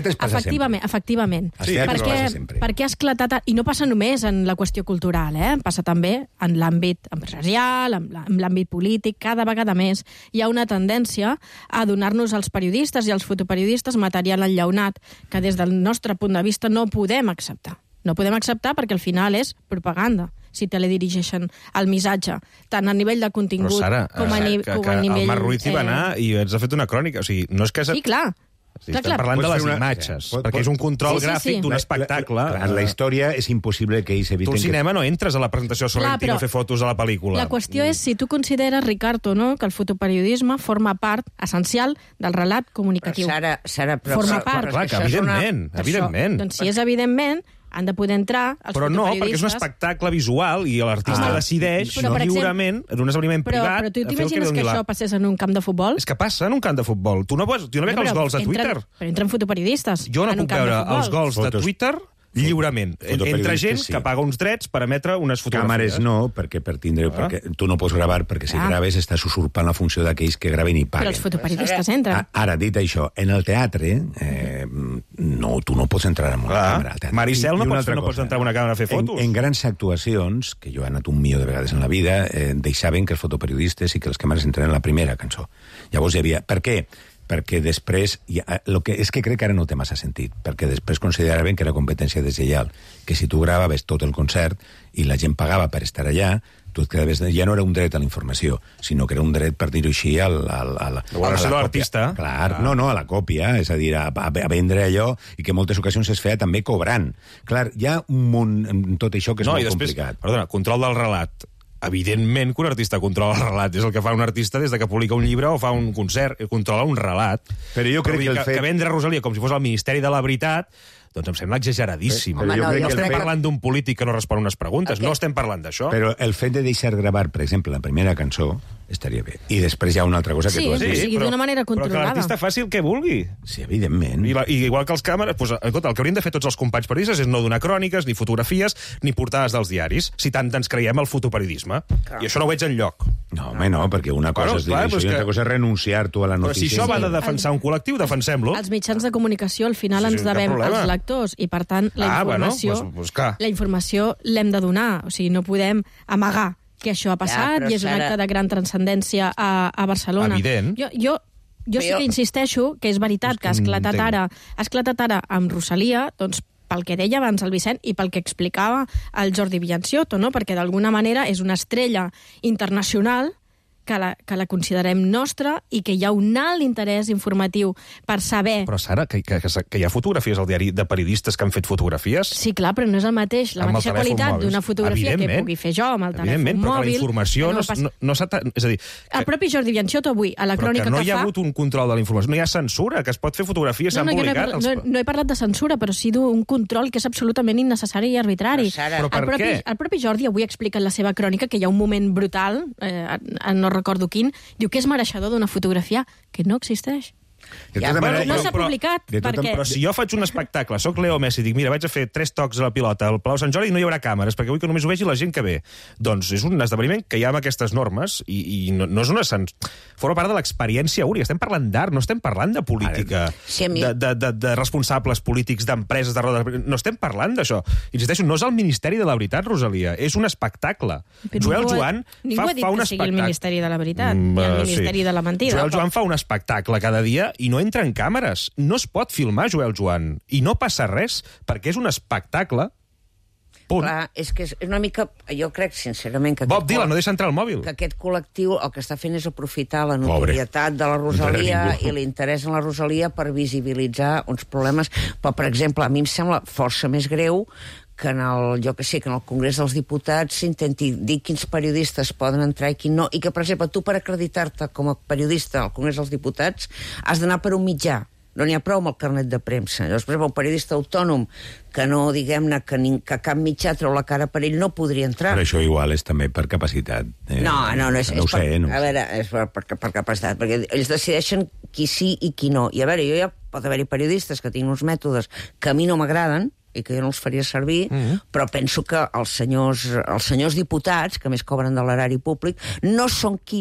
teatres passa efectivament, sempre. Efectivament, Als teatres perquè, passa sempre. perquè ha esclatat... I no passa només en la qüestió cultural, eh? Passa també en l'àmbit empresarial, en la- en l'àmbit polític, cada vegada més hi ha una tendència a donar-nos als periodistes i als fotoperiodistes material enllaunat que des del nostre punt de vista no podem acceptar. No podem acceptar perquè al final és propaganda, si teledirigeixen el missatge, tant a nivell de contingut Però, Sara, com a, eh, ni, que, com que a nivell... el Marc Ruiz hi va anar i ens ha fet una crònica. O sigui, no és que... Sí, clar. Sí, clar, estem clar. parlant de Pots les fer una- imatges, Pot- perquè pot- és un control Sí, sí, gràfic sí. d'un La- espectacle. La, la, la història és impossible que ells Tu eviten... al cinema no entres a la presentació de Sorrentino Clar, a fer fotos a la pel·lícula. La qüestió és si tu consideres, Ricardo, no, que el fotoperiodisme forma part essencial del relat comunicatiu. Sara, Sara, però... Forma però- part. però Clar, és que això és una- evidentment, Per evidentment. Això, doncs si és evidentment, han de poder entrar els Però no, fotoperiodistes... perquè és un espectacle visual i l'artista Ah. decideix Però, per exemple- lliurement, en un esdeveniment Però, privat, però tu a fer el que t'imagines li que doni la... això passés en un camp de futbol? És que passa en un camp de futbol. Tu no, pots, tu no veus No, els però gols de entren- Twitter. Però entren fotoperiodistes Jo no en un puc camp de veure futbol. els gols de Fotos. Twitter lliurement. Fotoperiodistes, Entre gent sí. que paga uns drets per emetre unes fotografies. Càmeres no, perquè per tindre... Ah. Perquè tu no pots gravar, perquè si Ah. graves estàs usurpant la funció d'aquells que graven i Però paguen. els fotoperiodistes entren. A- Ara, dit això, en el teatre, eh, no, tu no pots entrar amb una Clar. càmera al teatre. Maricel, I- no i una pots- altra no pots cosa. entrar amb una càmera a fer fotos. En, en grans actuacions, que jo he anat un milió de vegades en la vida, eh, deixaven que els fotoperiodistes i que les càmeres entren en la primera cançó. Llavors hi havia... Per què? Perquè després... Ja, lo que, és que crec que ara no té massa sentit, perquè després consideraven que era competència deslleial, que si tu gravaves tot el concert i la gent pagava per estar allà, tu et quedaves... Ja no era un dret a la informació, sinó que era un dret, per dir-ho així, al, al, al, La valoració de l'artista. Clar, no, no, a la còpia, és a dir, a, a, a vendre allò, i que en moltes ocasions es feia també cobrant. Clar, hi ha un munt en tot això que és no, molt i després, complicat. Perdona, control del relat. Evidentment que un artista controla el relat. És el que fa un artista des de que publica un llibre o fa un concert. Controla un relat. Però jo crec vull dir que el fet- que vendre Rosalia com si fos el Ministeri de la Veritat, doncs em sembla exageradíssim. Però Home, jo no, crec jo No que el estem fet- parlant d'un polític que no respon unes preguntes, Aquest- no estem parlant d'això. Però el fet de deixar gravar, per exemple, la primera cançó, estaria bé. I després hi ha una altra cosa que Sí, tu has sí, dit. sí. sigui, d'una manera Però que controlada. l'artista faci el que vulgui. Sí, evidentment. I, la, I igual que els càmeres, doncs, escolta, el que haurien de fer tots els companys periodistes és no donar cròniques, ni fotografies, ni portades dels diaris, si tant ens creiem el fotoperiodisme. Clar. I això no ho veig enlloc. No, home, no, perquè una cosa Bueno, és dir clar, això però és i una altra que- cosa és renunciar tu a la Però notícia. si això va de Sí. defensar un col·lectiu, defensem-lo. Els mitjans de comunicació al final Sí, sí, ens cap devem problema. als lectors i, per tant, la Ah, bueno, informació, doncs- doncs clar. la informació l'hem de donar. O sigui, no podem amagar que això ha passat però i és un Sara- acte de gran transcendència a, a Barcelona. Evident. Jo, jo, jo sí Però- que insisteixo que és veritat que ha És que no esclatat entenc. ara, ha esclatat ara amb Rosalia, doncs pel que deia abans el Vicent i pel que explicava el Jordi Villanciotto, no? Perquè d'alguna manera és una estrella internacional que la, que la considerem nostra i que hi ha un alt interès informatiu per saber... Però, Sara, que, que, que hi ha fotografies al diari de periodistes que han fet fotografies? Sí, clar, però no és el mateix, la Amb el mateixa telèfon qualitat mòbil. d'una fotografia que Evidentment. pugui fer jo amb el telèfon Evidentment, però que la mòbil. informació que no, pas- no, no s'ha... És a dir, El que, propi Jordi Villanciotto avui, a la però crònica que no que hi ha fa... hagut un control de la informació, no hi ha censura, que es pot fer fotografies, No, s'han no, jo no he, publicat... parlat, els- no, no he parlat de censura, però sí d'un control que és absolutament innecessari i arbitrari. Però, Sara- Però per el, propi, què? el propi Jordi avui explica en la seva crònica que hi ha un moment brutal, eh, no recordo quin, diu que és mereixedor d'una fotografia que no existeix. De Ja, tota bueno, manera, no jo- s'ha publicat, de tota- perquè... Però si jo faig un espectacle, sóc Leo Messi, dic, mira, vaig a fer tres tocs a la pilota al Palau Sant Jordi i no hi haurà càmeres, perquè vull que només ho vegi la gent que ve. Doncs és un esdeveniment que hi ha amb aquestes normes i, i no, no és una... Sens... Forma part de l'experiència única. Estem parlant d'art, no estem parlant de política, Sí, a mi- de, de, de, de responsables polítics, d'empreses, de rodes... No estem parlant d'això. Insisteixo, no és el Ministeri de la Veritat, Rosalia, és un espectacle. Però Joel ningú ha- Joan ningú fa, ha dit fa un que sigui el espectacle. Ministeri de la Veritat, Mm, ni el eh, Ministeri de la Mentida. Joel Joan fa un espectacle cada dia i no entra en càmeres. No es pot filmar Joel Joan. I no passa res, perquè és un espectacle. Punt. Clar, és que és una mica... Jo crec, sincerament, que... Bob aquest Dylan col- no deixa entrar el mòbil. que aquest col·lectiu el que està fent és aprofitar la Pobre. notorietat de la No Rosalia entrarà ningú. i l'interès en la Rosalia per visibilitzar uns problemes. Però, per exemple, a mi em sembla força més greu que en el, jo que sé, que en el Congrés dels Diputats s'intenti dir quins periodistes poden entrar i quin no, i que, per exemple, tu per acreditar-te com a periodista al Congrés dels Diputats has d'anar per un mitjà. No n'hi ha prou amb el carnet de premsa. Llavors, per exemple, un periodista autònom que no, diguem-ne, que, ni, que cap mitjà treu la cara per ell, no podria entrar. Però això igual és també per capacitat. Eh, No, no, no és, no ho és per, sé, no ho a sé. veure, és per, per, per capacitat, perquè ells decideixen qui sí i qui no. I a veure, jo ja pot haver-hi periodistes que tinguin uns mètodes que a mi no m'agraden i que jo no els faria servir, mm -hmm. però penso que els senyors, els senyors diputats, que més cobren de l'erari públic, no són qui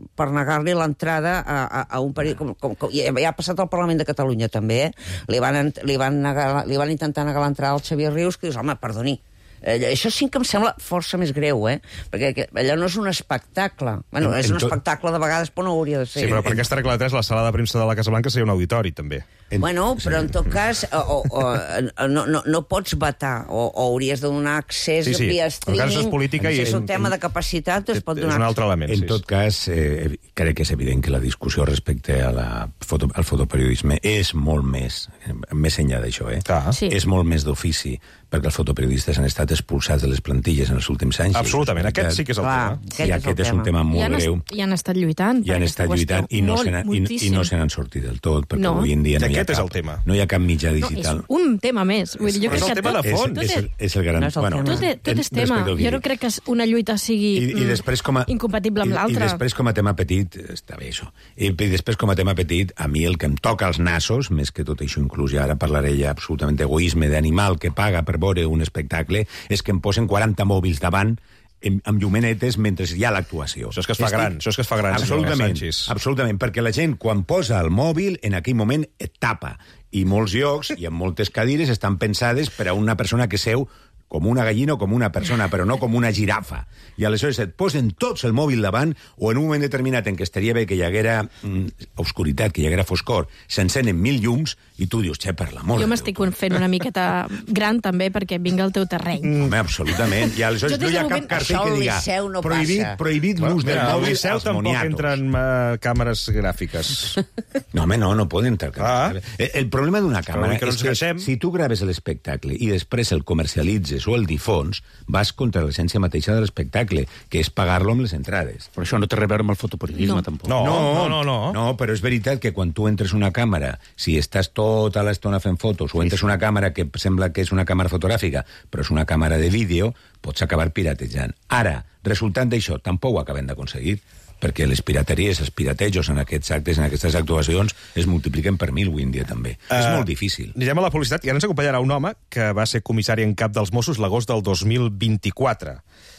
per negar-li l'entrada a, a, a un perill... Com, com, com, ja ha passat al Parlament de Catalunya, també, eh? Li van, li van, negar, li van intentar negar l'entrada al Xavier Rius, que dius, home, perdoni, Eh, això sí que em sembla força més greu, eh? Perquè allò no és un espectacle. Bueno, és un espectacle de vegades, però no hauria de ser. Sí, però per aquesta regla de tres, la sala de premsa de la Casa Blanca seria un auditori, també. Bueno, però en tot cas o, o, o, no, no, no pots vetar o, o hauries de donar accés sí, sí. via streaming. En cas és política i és un tema de capacitat, es pot donar. És un altre element. En sí. tot cas, eh, crec que és evident que la discussió respecte a la foto, al fotoperiodisme és molt més, més enllà d'això, eh? Ah. Sí. És molt més d'ofici, perquè els fotoperiodistes han estat expulsats de les plantilles en els últims anys. Absolutament, aquest sí que és el Clar, tema. aquest I és aquest el és un tema molt I han, greu. I han estat lluitant. I han estat lluitant i no, se n'han, i, i no se n'han sortit del tot, perquè No. avui en dia no hi ha Aquest és cap, el tema. no hi ha cap mitjà No, digital. és un tema més. Vull dir, jo Però és crec el que tema tot, de fons. tot, és, és, és, és el gran... No és el tema. tot, és, tot és tema. respecte al que Jo no dic. crec que una lluita sigui I, i després com a, incompatible amb i, l'altra. I després com a tema petit, està bé això, i, i després com a tema petit, a mi el que em toca als nassos, més que tot això inclús, ja ara parlaré ja absolutament d'egoisme, d'animal que paga per veure un espectacle, és que em posen quaranta mòbils davant amb, amb llumenetes mentre hi ha l'actuació. Això és que es fa Estic... gran, això és que es fa gran, senyor Absolutament, Sanchis. absolutament, perquè la gent, quan posa el mòbil, en aquell moment et tapa. I molts llocs i en moltes cadires estan pensades per a una persona que seu com una gallina o com una persona, però no com una girafa. I aleshores et posen tots el mòbil davant, o en un moment determinat en què estaria bé que hi haguera mm, obscuritat, que hi haguera foscor, s'encenen mil llums, i tu dius, xe, per l'amor. Jo m'estic fent una miqueta gran, també, perquè vinc al teu terreny. Mm. Home, absolutament. I aleshores Jo des no hi ha del cap moment- cartell Això que al diga Liceu no prohibit, passa. prohibit l'ús del Mira, al mòbil Liceu als tampoc moniatos. entren uh, càmeres gràfiques. No, home, no, no poden entrar. Ah. El, el problema d'una càmera que no és ens que queixem. si tu graves l'espectacle i després el comercialitzes o el difons, vas contra l'essència mateixa de l'espectacle, que és pagar-lo amb les entrades. Però això no té res a veure amb el fotoperiodisme, No. tampoc. No, no, no, no. No, però és veritat que quan tu entres una càmera, si estàs tota l'estona fent fotos, o entres una càmera que sembla que és una càmera fotogràfica, però és una càmera de vídeo, pots acabar piratejant. Ara, resultant d'això, tampoc ho acabem d'aconseguir, perquè les pirateries, els piratejos en aquests actes, en aquestes actuacions, es multipliquen per mil avui en dia també. Uh, és molt difícil. Anirem a la publicitat i ara ens acompanyarà un home que va ser comissari en cap dels Mossos l'agost del dos mil vint-i-quatre.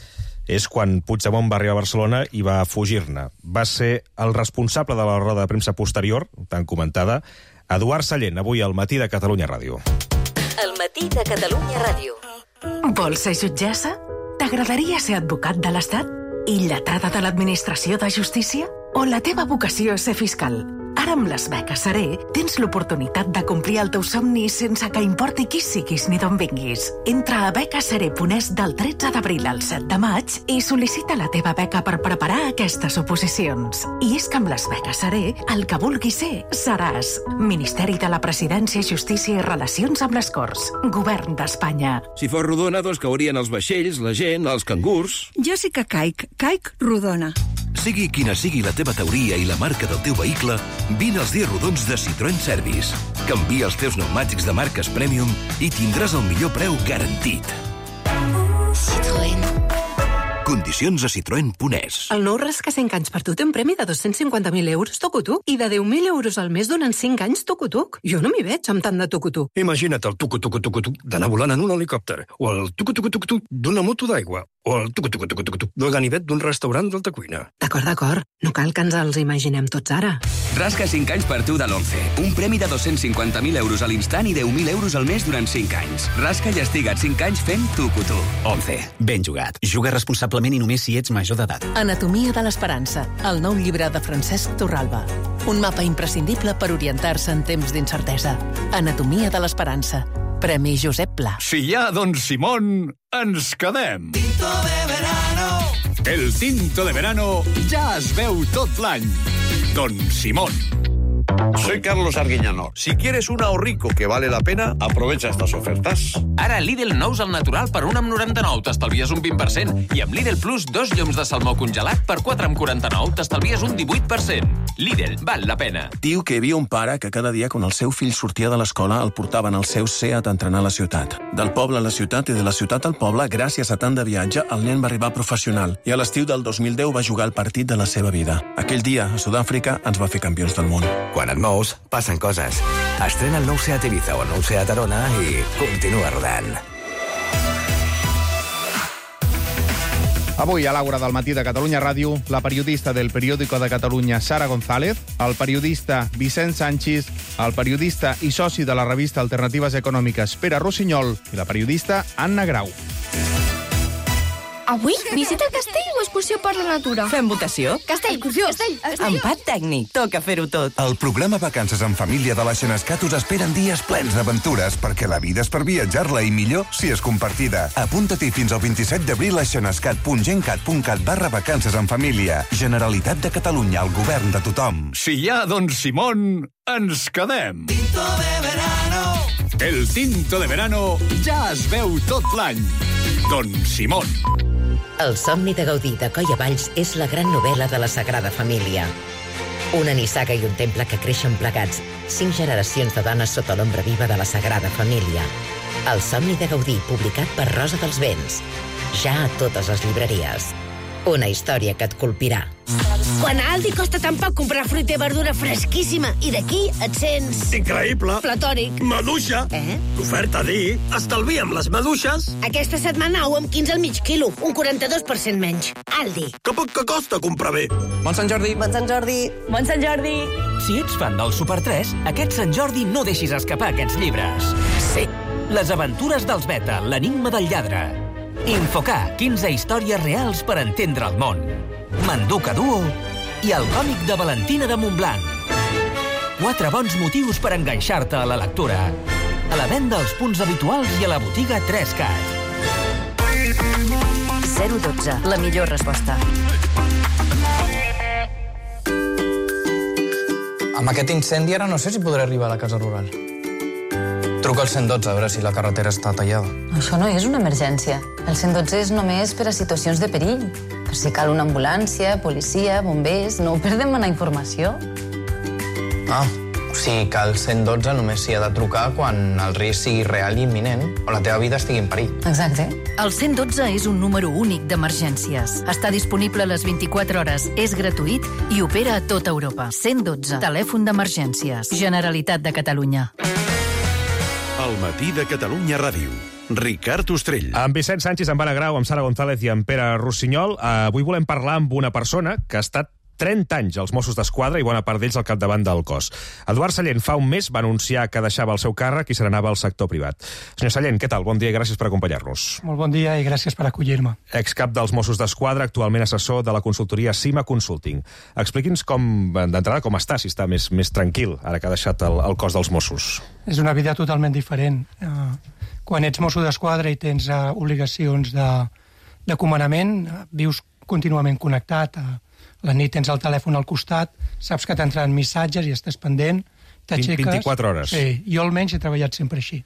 És quan Puigdemont va arribar a Barcelona i va fugir-ne. Va ser el responsable de la roda de premsa posterior, tan comentada, Eduard Sallent, avui al Matí de Catalunya Ràdio. El Matí de Catalunya Ràdio. Vols ser jutgessa? T'agradaria ser advocat de l'Estat? I lletrada de l'Administració de Justícia? O la teva vocació és ser fiscal? Ara amb les beques Seré tens l'oportunitat de complir el teu somni sense que importi qui siguis ni d'on vinguis. Entra a beques seré punt es del tretze d'abril al set de maig i sol·licita la teva beca per preparar aquestes oposicions. I és que amb les beques Seré, el que vulguis ser, seràs. Ministeri de la Presidència, Justícia i Relacions amb les Corts. Govern d'Espanya. Si fos rodona, doncs caurien els vaixells, la gent, els cangurs. Jo sí que caic. Caic rodona. Sigui quina sigui la teva teoria i la marca del teu vehicle, vine als dies rodons de Citroën Service. Canvia els teus pneumàtics de marques Premium i tindràs el millor preu garantit. Citroën. Condicions a citroen punt es. El nou Rasca cinc anys per tu té un premi de dos-cents cinquanta mil euros tucutuc i de deu mil euros al mes durant cinc anys tucutuc. Jo no m'hi veig amb tant de tucutuc. Imagina't el tucu-tucu-tucu-tuc d'anar volant en un helicòpter, o el tucu-tucu-tucu-tuc d'una moto d'aigua, o el tucu-tucu-tucu-tuc del ganivet d'un restaurant d'alta cuina. D'acord, d'acord. No cal que ens els imaginem tots ara. Rasca cinc anys per tu de l'Once. Un premi de dos-cents cinquanta mil euros a l'instant i deu mil euros al mes durant cinc anys. Rasca i estiga't cinc anys fent tucu-tu. Once. Ben jugat. Juga responsablement i només si ets major d'edat. Anatomia de l'esperança, el nou llibre de Francesc Torralba. Un mapa imprescindible per orientar-se en temps d'incertesa. Anatomia de l'esperança. Premi Josep Pla. Si hi ha Don Simón, ens quedem. Tinto de verano. El tinto de verano ja es veu tot l'any. Don Simón. Soy Carlos Arguiñano. Si quieres un ahorrico que vale la pena, aprovecha estas ofertas. Ara Lidl nous al natural per un amb noranta-nou, t'estalvies un vint per cent. I amb Lidl Plus, dos lloms de salmó congelat per quatre amb quaranta-nou, t'estalvies un divuit per cent. Lidl, val la pena. Diu que hi havia un pare que cada dia, quan el seu fill sortia de l'escola, el portaven al seu Seat a entrenar a la ciutat. Del poble a la ciutat i de la ciutat al poble, gràcies a tant de viatge, el nen va arribar professional i a l'estiu del dos mil deu va jugar el partit de la seva vida. Aquell dia, a Sud-àfrica, ens va fer campions del món. Quan et mous, passen coses. Estrena el nou Seat Ibiza o el nou Seat Arona i continua rodant. Avui, a l'Àgora del Matí de Catalunya Ràdio, la periodista del Periódico de Catalunya, Sara González, el periodista Vicent Sanchis, el periodista i soci de la revista Alternatives Econòmiques, Pere Rossinyol, i la periodista Anna Grau. Avui, visita al castell o excursió per la natura? Fem votació? Castell, excursió, castell, castell. Empat tècnic, toca fer-ho tot. El programa Vacances en Família de la Xenescat us esperen dies plens d'aventures, perquè la vida és per viatjar-la i millor si és compartida. Apunta-t'hi fins al vint-i-set d'abril a xenescat punt gencat punt cat barra vacances en família. Generalitat de Catalunya, el govern de tothom. Si hi ha Don Simón, ens quedem. Tinto de verano. El tinto de verano ja es veu tot l'any. Don Simón. El somni de Gaudí de Coll Valls és la gran novel·la de la Sagrada Família. Una nissaga i un temple que creixen plegats, cinc generacions de dones sota l'ombra viva de la Sagrada Família. El somni de Gaudí, publicat per Rosa dels Vents. Ja a totes les llibreries. Una història que et colpirà. Quan a Aldi costa tan poc comprar fruita i verdura fresquíssima i d'aquí et sents... Increïble. Platòric. Maduixa. Eh? L'oferta dir, estalviem les maduixes. Aquesta setmana ou amb quinze al mig quilo, un quaranta-dos per cent menys. Aldi. Que poc que costa comprar bé. Bon Sant Jordi. Bon Sant Jordi. Bon Sant Jordi. Si ets fan del Super tres, aquest Sant Jordi no deixis escapar aquests llibres. Sí. Les aventures dels Beta, l'enigma del lladre. Infocar, quinze històries reals per entendre el món. Manduca Duo i el còmic de Valentina de Montblanc. Quatre bons motius per enganxar-te a la lectura. A la venda als punts habituals i a la botiga tres cat. zero dotze, la millor resposta. Amb aquest incendi ara no sé si podré arribar a la casa rural. Truca al cent dotze a veure si la carretera està tallada. Això no és una emergència. El cent dotze és només per a situacions de perill. Per si cal una ambulància, policia, bombers... No perdem una informació. Ah, o sigui que al cent dotze només s'hi ha de trucar quan el risc sigui real i imminent o la teva vida estigui en perill. Exacte. El cent dotze és un número únic d'emergències. Està disponible a les vint-i-quatre hores, és gratuït i opera a tota Europa. cent dotze, telèfon d'emergències. Generalitat de Catalunya. El matí de Catalunya Ràdio. Ricard Ostrell. Amb Vicent Sanchis, amb Anna Grau, amb Sara González i amb Pere Rossinyol. Avui volem parlar amb una persona que ha estat trenta anys als Mossos d'Esquadra i bona part d'ells al capdavant del cos. Eduard Sallent fa un mes va anunciar que deixava el seu càrrec i se n'anava al sector privat. Senyor Sallent, què tal? Bon dia i gràcies per acompanyar-nos. Molt bon dia i gràcies per acollir-me. Excap dels Mossos d'Esquadra, actualment assessor de la consultoria Cima Consulting. Expliqui'ns com, d'entrada, com està, si està més, més tranquil, ara que ha deixat el, el cos dels Mossos. És una vida totalment diferent. Uh, quan ets Mosso d'Esquadra i tens uh, obligacions de, de comandament, uh, vius contínuament connectat, uh, la nit tens el telèfon al costat, saps que t'entren missatges i estàs pendent, t'aixeques... vint-i-quatre hores. Sí, jo almenys he treballat sempre així.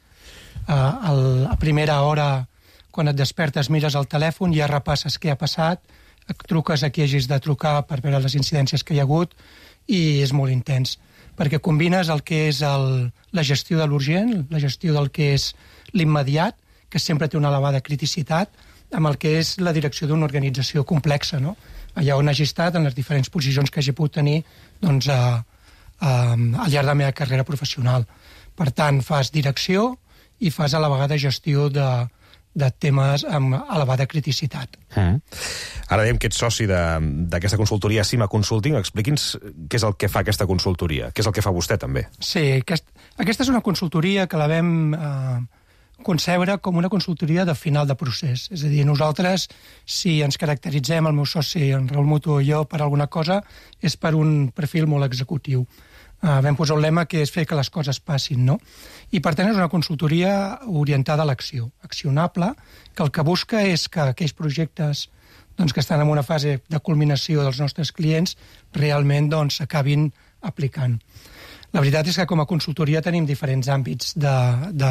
Uh, el, a primera hora, quan et despertes, mires el telèfon, ja repasses què ha passat, truques a qui hagis de trucar per veure les incidències que hi ha hagut, i és molt intens, perquè combines el que és el, la gestió de l'urgent, la gestió del que és l'immediat, que sempre té una elevada criticitat, amb el que és la direcció d'una organització complexa, no? Allà on hagi estat, en les diferents posicions que hagi pogut tenir doncs, a, a, al llarg de la meva carrera professional. Per tant, fas direcció i fas a la vegada gestió de, de temes amb elevada criticitat. Mm. Ara dèiem que ets soci d'aquesta consultoria Cima Consulting. Expliqui'ns què és el que fa aquesta consultoria, què és el que fa vostè també. Sí, aquest, aquesta és una consultoria que la vam... Eh, concebre com una consultoria de final de procés. És a dir, nosaltres, si ens caracteritzem, el meu soci, en Raül Muto i jo, per alguna cosa, és per un perfil molt executiu. Uh, vam posar un lema que és fer que les coses passin, no? I, per tant, és una consultoria orientada a l'acció, accionable, que el que busca és que aquells projectes doncs, que estan en una fase de culminació dels nostres clients realment doncs, s'acabin aplicant. La veritat és que com a consultoria tenim diferents àmbits de, de,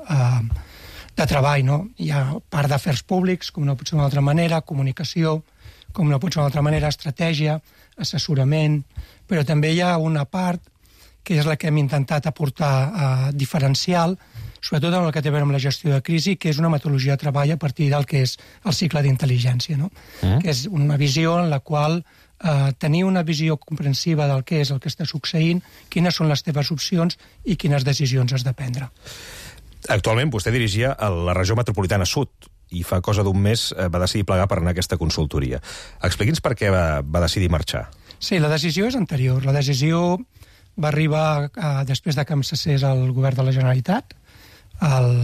uh, de treball, no? Hi ha part d'afers públics, com no pot ser d'una altra manera, comunicació, com no pot ser d'una altra manera, estratègia, assessorament, però també hi ha una part que és la que hem intentat aportar uh, diferencial, sobretot en el que té a veure amb la gestió de crisi, que és una metodologia de treball a partir del que és el cicle d'intel·ligència, no? Mm. Que és una visió en la qual Uh, tenir una visió comprensiva del que és el que està succeint, quines són les teves opcions i quines decisions has de prendre. Actualment vostè dirigia a la regió metropolitana sud i fa cosa d'un mes va decidir plegar per anar a aquesta consultoria. Expliqui'ns per què va, va decidir marxar. Sí, la decisió és anterior. La decisió va arribar eh, després de que em cessés el govern de la Generalitat. El...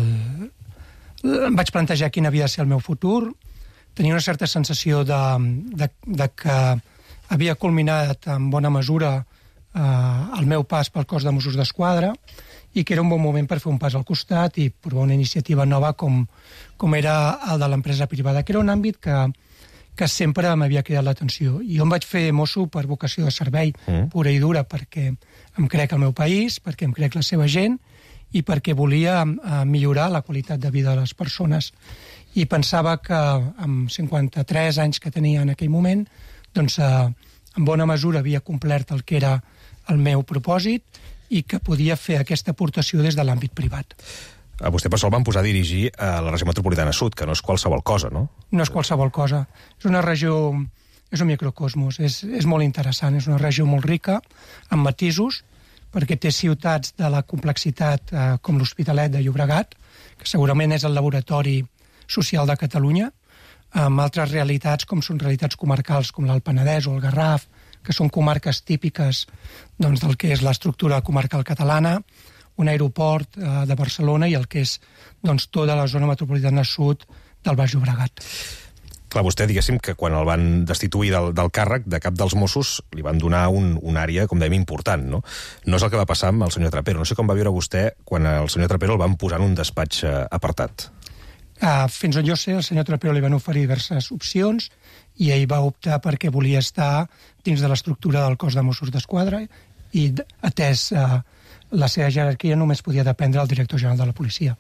Em vaig plantejar quin havia de ser el meu futur. Tenia una certa sensació de, de, de que havia culminat en bona mesura eh, el meu pas pel cos de Mossos d'Esquadra i que era un bon moment per fer un pas al costat i provar una iniciativa nova com, com era el de l'empresa privada, que era un àmbit que, que sempre m'havia cridat l'atenció. I jo em vaig fer mosso per vocació de servei mm. pura i dura, perquè em crec el meu país, perquè em crec la seva gent i perquè volia eh, millorar la qualitat de vida de les persones. I pensava que amb cinquanta-tres anys que tenia en aquell moment, doncs eh, en bona mesura havia complert el que era el meu propòsit i que podia fer aquesta aportació des de l'àmbit privat. A vostè per sol van posar a dirigir a la regió metropolitana sud, que no és qualsevol cosa, no? No és qualsevol cosa. És una regió, és un microcosmos, és, és molt interessant, és una regió molt rica, amb matisos, perquè té ciutats de la complexitat eh, com l'Hospitalet de Llobregat, que segurament és el laboratori social de Catalunya, amb altres realitats com són realitats comarcals com l'Alt Penedès o el Garraf, que són comarques típiques doncs, del que és l'estructura comarcal catalana, un aeroport eh, de Barcelona i el que és doncs, tota la zona metropolitana sud del Baix Llobregat. Clar, vostè, diguéssim, que quan el van destituir del, del càrrec de cap dels Mossos li van donar un, una àrea, com dèiem, important, no? No és el que va passar amb el senyor Trapero. No sé com va viure vostè quan el senyor Trapero el van posar en un despatx eh, apartat. Uh, fins on jo sé, el senyor Trapero li van oferir diverses opcions i ell va optar perquè volia estar dins de l'estructura del cos de Mossos d'Esquadra i, atès uh, la seva jerarquia, només podia dependre del director general de la policia.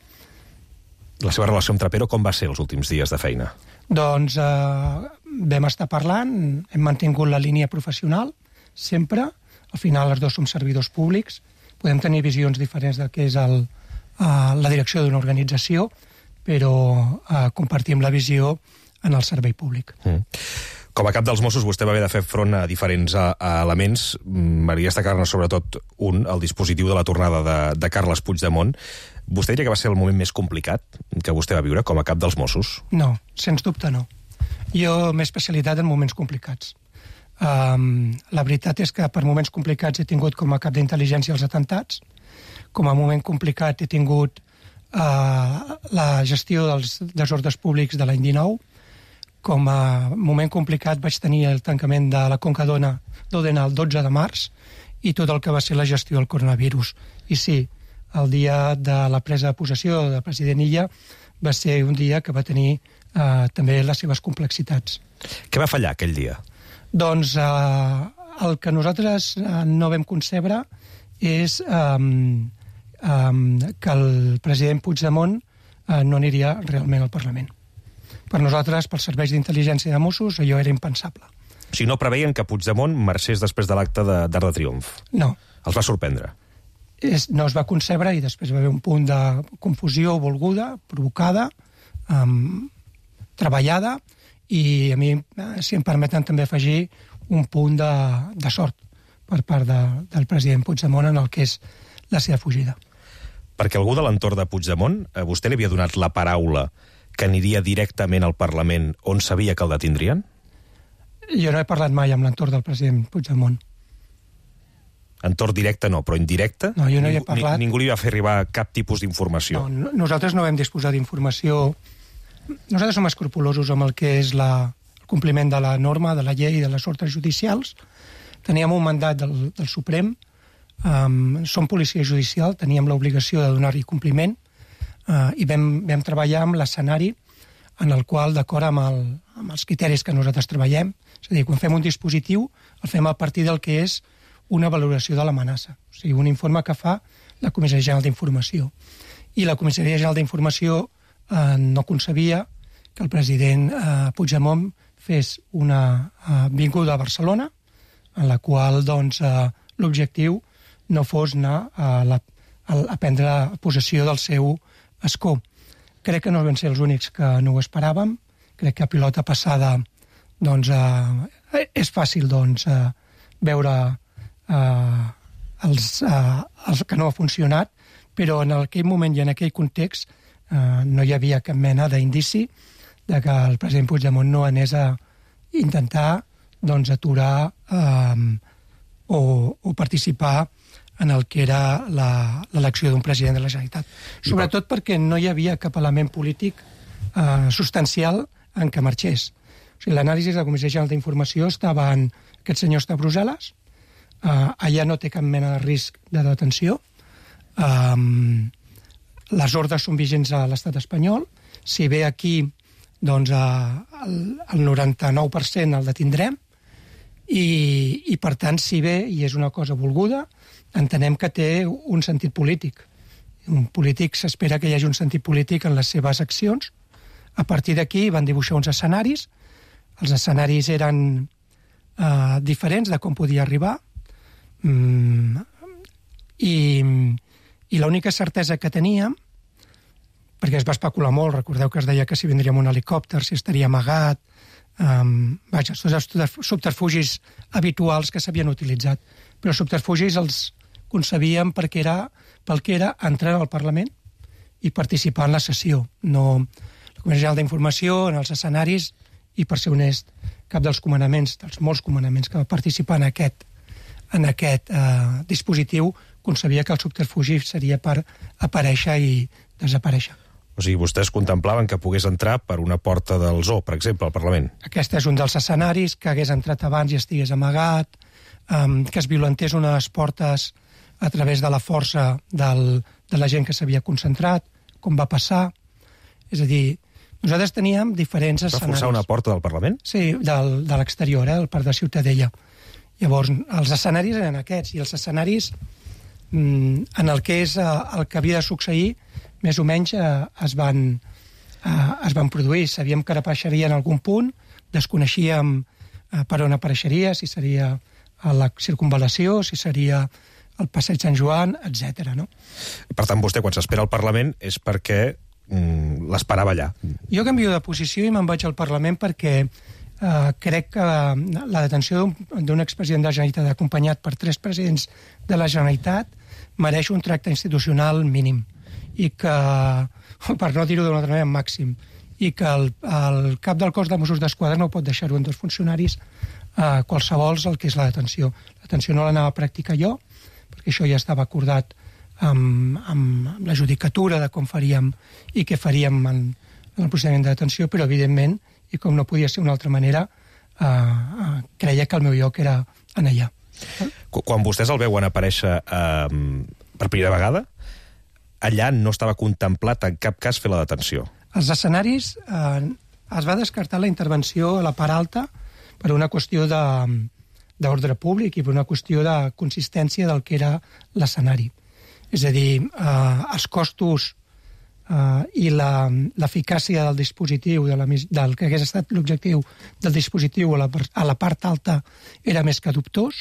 La seva relació amb Trapero com va ser els últims dies de feina? Doncs uh, vam estar parlant, hem mantingut la línia professional, sempre. Al final els dos som servidors públics, podem tenir visions diferents del que és el, uh, la direcció d'una organització, però eh, compartim la visió en el servei públic. Mm. Com a cap dels Mossos, vostè va haver de fer front a diferents a, a elements. M'agradaria destacar-ne sobretot un, el dispositiu de la tornada de, de Carles Puigdemont. Vostè diria que va ser el moment més complicat que vostè va viure com a cap dels Mossos? No, sens dubte no. Jo m'he especialitat en moments complicats. Um, la veritat és que per moments complicats he tingut com a cap d'intel·ligència els atentats, com a moment complicat he tingut Uh, la gestió dels desordres públics de l'any dinou. Com a moment complicat vaig tenir el tancament de la Conca d'Òdena el dotze de març i tot el que va ser la gestió del coronavirus. I sí, el dia de la presa de possessió del president Illa va ser un dia que va tenir uh, també les seves complexitats. Què va fallar aquell dia? Doncs uh, el que nosaltres uh, no vam concebre és Um, Um, que el president Puigdemont uh, no aniria realment al Parlament. Per nosaltres, pels serveis d'intel·ligència de Mossos, allò era impensable. O sigui, no preveien que Puigdemont marxés després de l'acte d'Arc de Triomf? No. Els va sorprendre? És, no es va concebre i després va haver un punt de confusió volguda, provocada, um, treballada, i a mi, si em permeten també afegir, un punt de, de sort per part de, del president Puigdemont en el que és la seva fugida. Perquè algú de l'entorn de Puigdemont, a vostè li havia donat la paraula que aniria directament al Parlament on sabia que el detindrien? Jo no he parlat mai amb l'entorn del president Puigdemont. Entorn directe no, però indirecte? No, jo no ningú, hi he parlat. Ningú li va fer arribar cap tipus d'informació? No, nosaltres no vam disposar d'informació. Nosaltres som escrupulosos amb el que és la, el compliment de la norma, de la llei i de les ordres judicials. Teníem un mandat del, del Suprem. Um, som policia judicial, teníem l'obligació de donar-hi compliment uh, i vam, vam treballar amb l'escenari en el qual, d'acord amb, el, amb els criteris que nosaltres treballem, és a dir, quan fem un dispositiu, el fem a partir del que és una valoració de l'amenaça, o sigui, un informe que fa la Comissaria General d'Informació. I la Comissaria General d'Informació uh, no concebia que el president uh, Puigdemont fes una uh, vinguda a Barcelona, en la qual doncs, uh, l'objectiu no fos anar a, la, a prendre possessió del seu escó. Crec que no van ser els únics que no ho esperàvem. Crec que a pilota passada doncs, eh, és fàcil doncs, eh, veure eh, els, eh, els que no ha funcionat, però en aquell moment i en aquell context eh, no hi havia cap mena d'indici de que el president Puigdemont no anés a intentar doncs, aturar eh, o, o participar en el que era l'elecció d'un president de la Generalitat. Sobretot perquè no hi havia cap element polític eh, substancial en què marxés. O sigui, l'anàlisi de la Comissió General d'Informació estava en... Aquest senyor està a Brussel·les, eh, allà no té cap mena de risc de detenció, eh, les ordres són vigents a l'estat espanyol, si ve aquí, doncs eh, el, el noranta-nou per cent el detindrem, i, i per tant, si ve, i és una cosa volguda, entenem que té un sentit polític. Un polític s'espera que hi hagi un sentit polític en les seves accions. A partir d'aquí van dibuixar uns escenaris. Els escenaris eren eh, diferents de com podia arribar. Mm, i i l'única certesa que teníem, perquè es va especular molt, recordeu que es deia que si vindria amb un helicòpter, si estaria amagat, um, vaja, tots els subterfugis habituals que s'havien utilitzat. Però els subterfugis els concebíem perquè era, pel que era entrar al Parlament i participar en la sessió. No, la Comissió General d'Informació, en els escenaris, i per ser honest, cap dels comandaments, dels molts comandaments que va participar en aquest, en aquest eh, dispositiu, concebia que el subterfugi seria per aparèixer i desaparèixer. O sigui, vostès contemplaven que pogués entrar per una porta del zoo, per exemple, al Parlament. Aquest és un dels escenaris, que hagués entrat abans i estigués amagat, um, que es violentés una de les portes a través de la força del, de la gent que s'havia concentrat, com va passar. És a dir, nosaltres teníem diferents escenaris. Va forçar una porta del Parlament? Sí, del, de l'exterior, eh, del Parc de Ciutadella. Llavors, els escenaris eren aquests, i els escenaris mm, en el que és eh, el que havia de succeir, més o menys eh, es, van, eh, es van produir. Sabíem que apareixeria en algun punt, desconeixíem eh, per on apareixeria, si seria a la circunvalació, si seria al Passeig Sant Joan, etcètera. No? Per tant, vostè, quan s'espera al Parlament, és perquè mm, l'esperava allà. Jo canvio de posició i me'n vaig al Parlament perquè eh, crec que la detenció d'un expresident de la Generalitat acompanyat per tres presidents de la Generalitat mereix un tracte institucional mínim i que, per no dir-ho d'una altra manera, màxim, i que el, el cap del cos de Mossos d'Esquadra no pot deixar-ho en dos funcionaris eh, qualsevols el que és la detenció. La detenció no l'anava a practicar jo, perquè això ja estava acordat amb, amb, amb la judicatura de com faríem i què faríem en, en el procediment de detenció, però evidentment, i com no podia ser d'una altra manera, eh, eh, creia que el meu lloc era en allà. Quan vostès el veuen aparèixer eh, per primera vegada, allà no estava contemplat en cap cas fer la detenció. Els escenaris eh, es va descartar la intervenció a la part alta per una qüestió de d'ordre públic i per una qüestió de consistència del que era l'escenari. És a dir, eh, els costos eh, i l'eficàcia del dispositiu, de la, del que hagués estat l'objectiu del dispositiu a la, a la part alta era més que dubtós,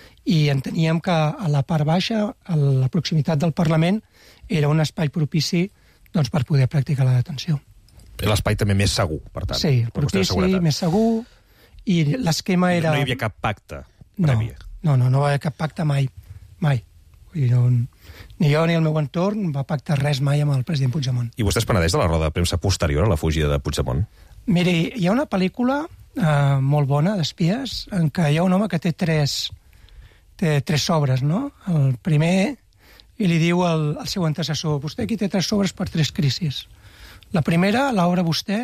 i enteníem que a la part baixa, a la proximitat del Parlament, era un espai propici doncs, per poder practicar la detenció. L'espai també més segur, per tant. Sí, propici, més segur, i l'esquema era... No hi havia cap pacte no, previ. No, no, no va haver cap pacte mai, mai. I no, ni jo ni el meu entorn va pactar res mai amb el president Puigdemont. I vostè es penedeix de la roda de premsa posterior a la fugida de Puigdemont? Miri, hi ha una pel·lícula eh, molt bona d'espies en què hi ha un home que té tres, té tres sobres, no? El primer, i li diu al, al seu antecessor, vostè aquí té tres sobres per tres crisis. La primera l'obre vostè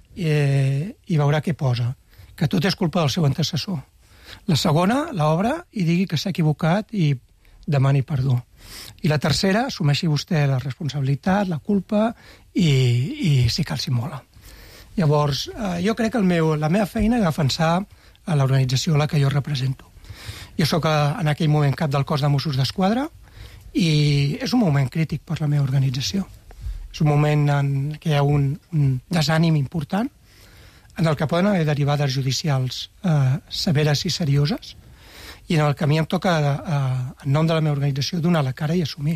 eh, i veurà què posa, que tot és culpa del seu antecessor. La segona l'obre i digui que s'ha equivocat i demani perdó. I la tercera, assumeixi vostè la responsabilitat, la culpa i, i sí cal s'hi mola. Llavors, eh, jo crec que el meu, la meva feina és defensar a l'organització a la que jo represento. Jo sóc en aquell moment cap del cos de Mossos d'Esquadra i és un moment crític per la meva organització. És un moment en què hi ha un, un desànim important, en el que poden haver derivades judicials eh, severes i serioses, i en el que a mi em toca, eh, en nom de la meva organització, donar la cara i assumir.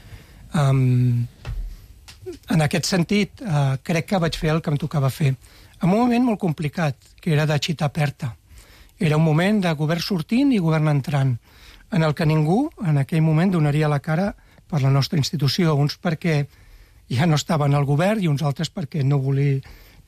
Um, en aquest sentit, eh, crec que vaig fer el que em tocava fer. En un moment molt complicat, que era de xita aperta. Era un moment de govern sortint i govern entrant, en el que ningú, en aquell moment, donaria la cara per la nostra institució, uns perquè ja no estaven al govern i uns altres perquè no, volia,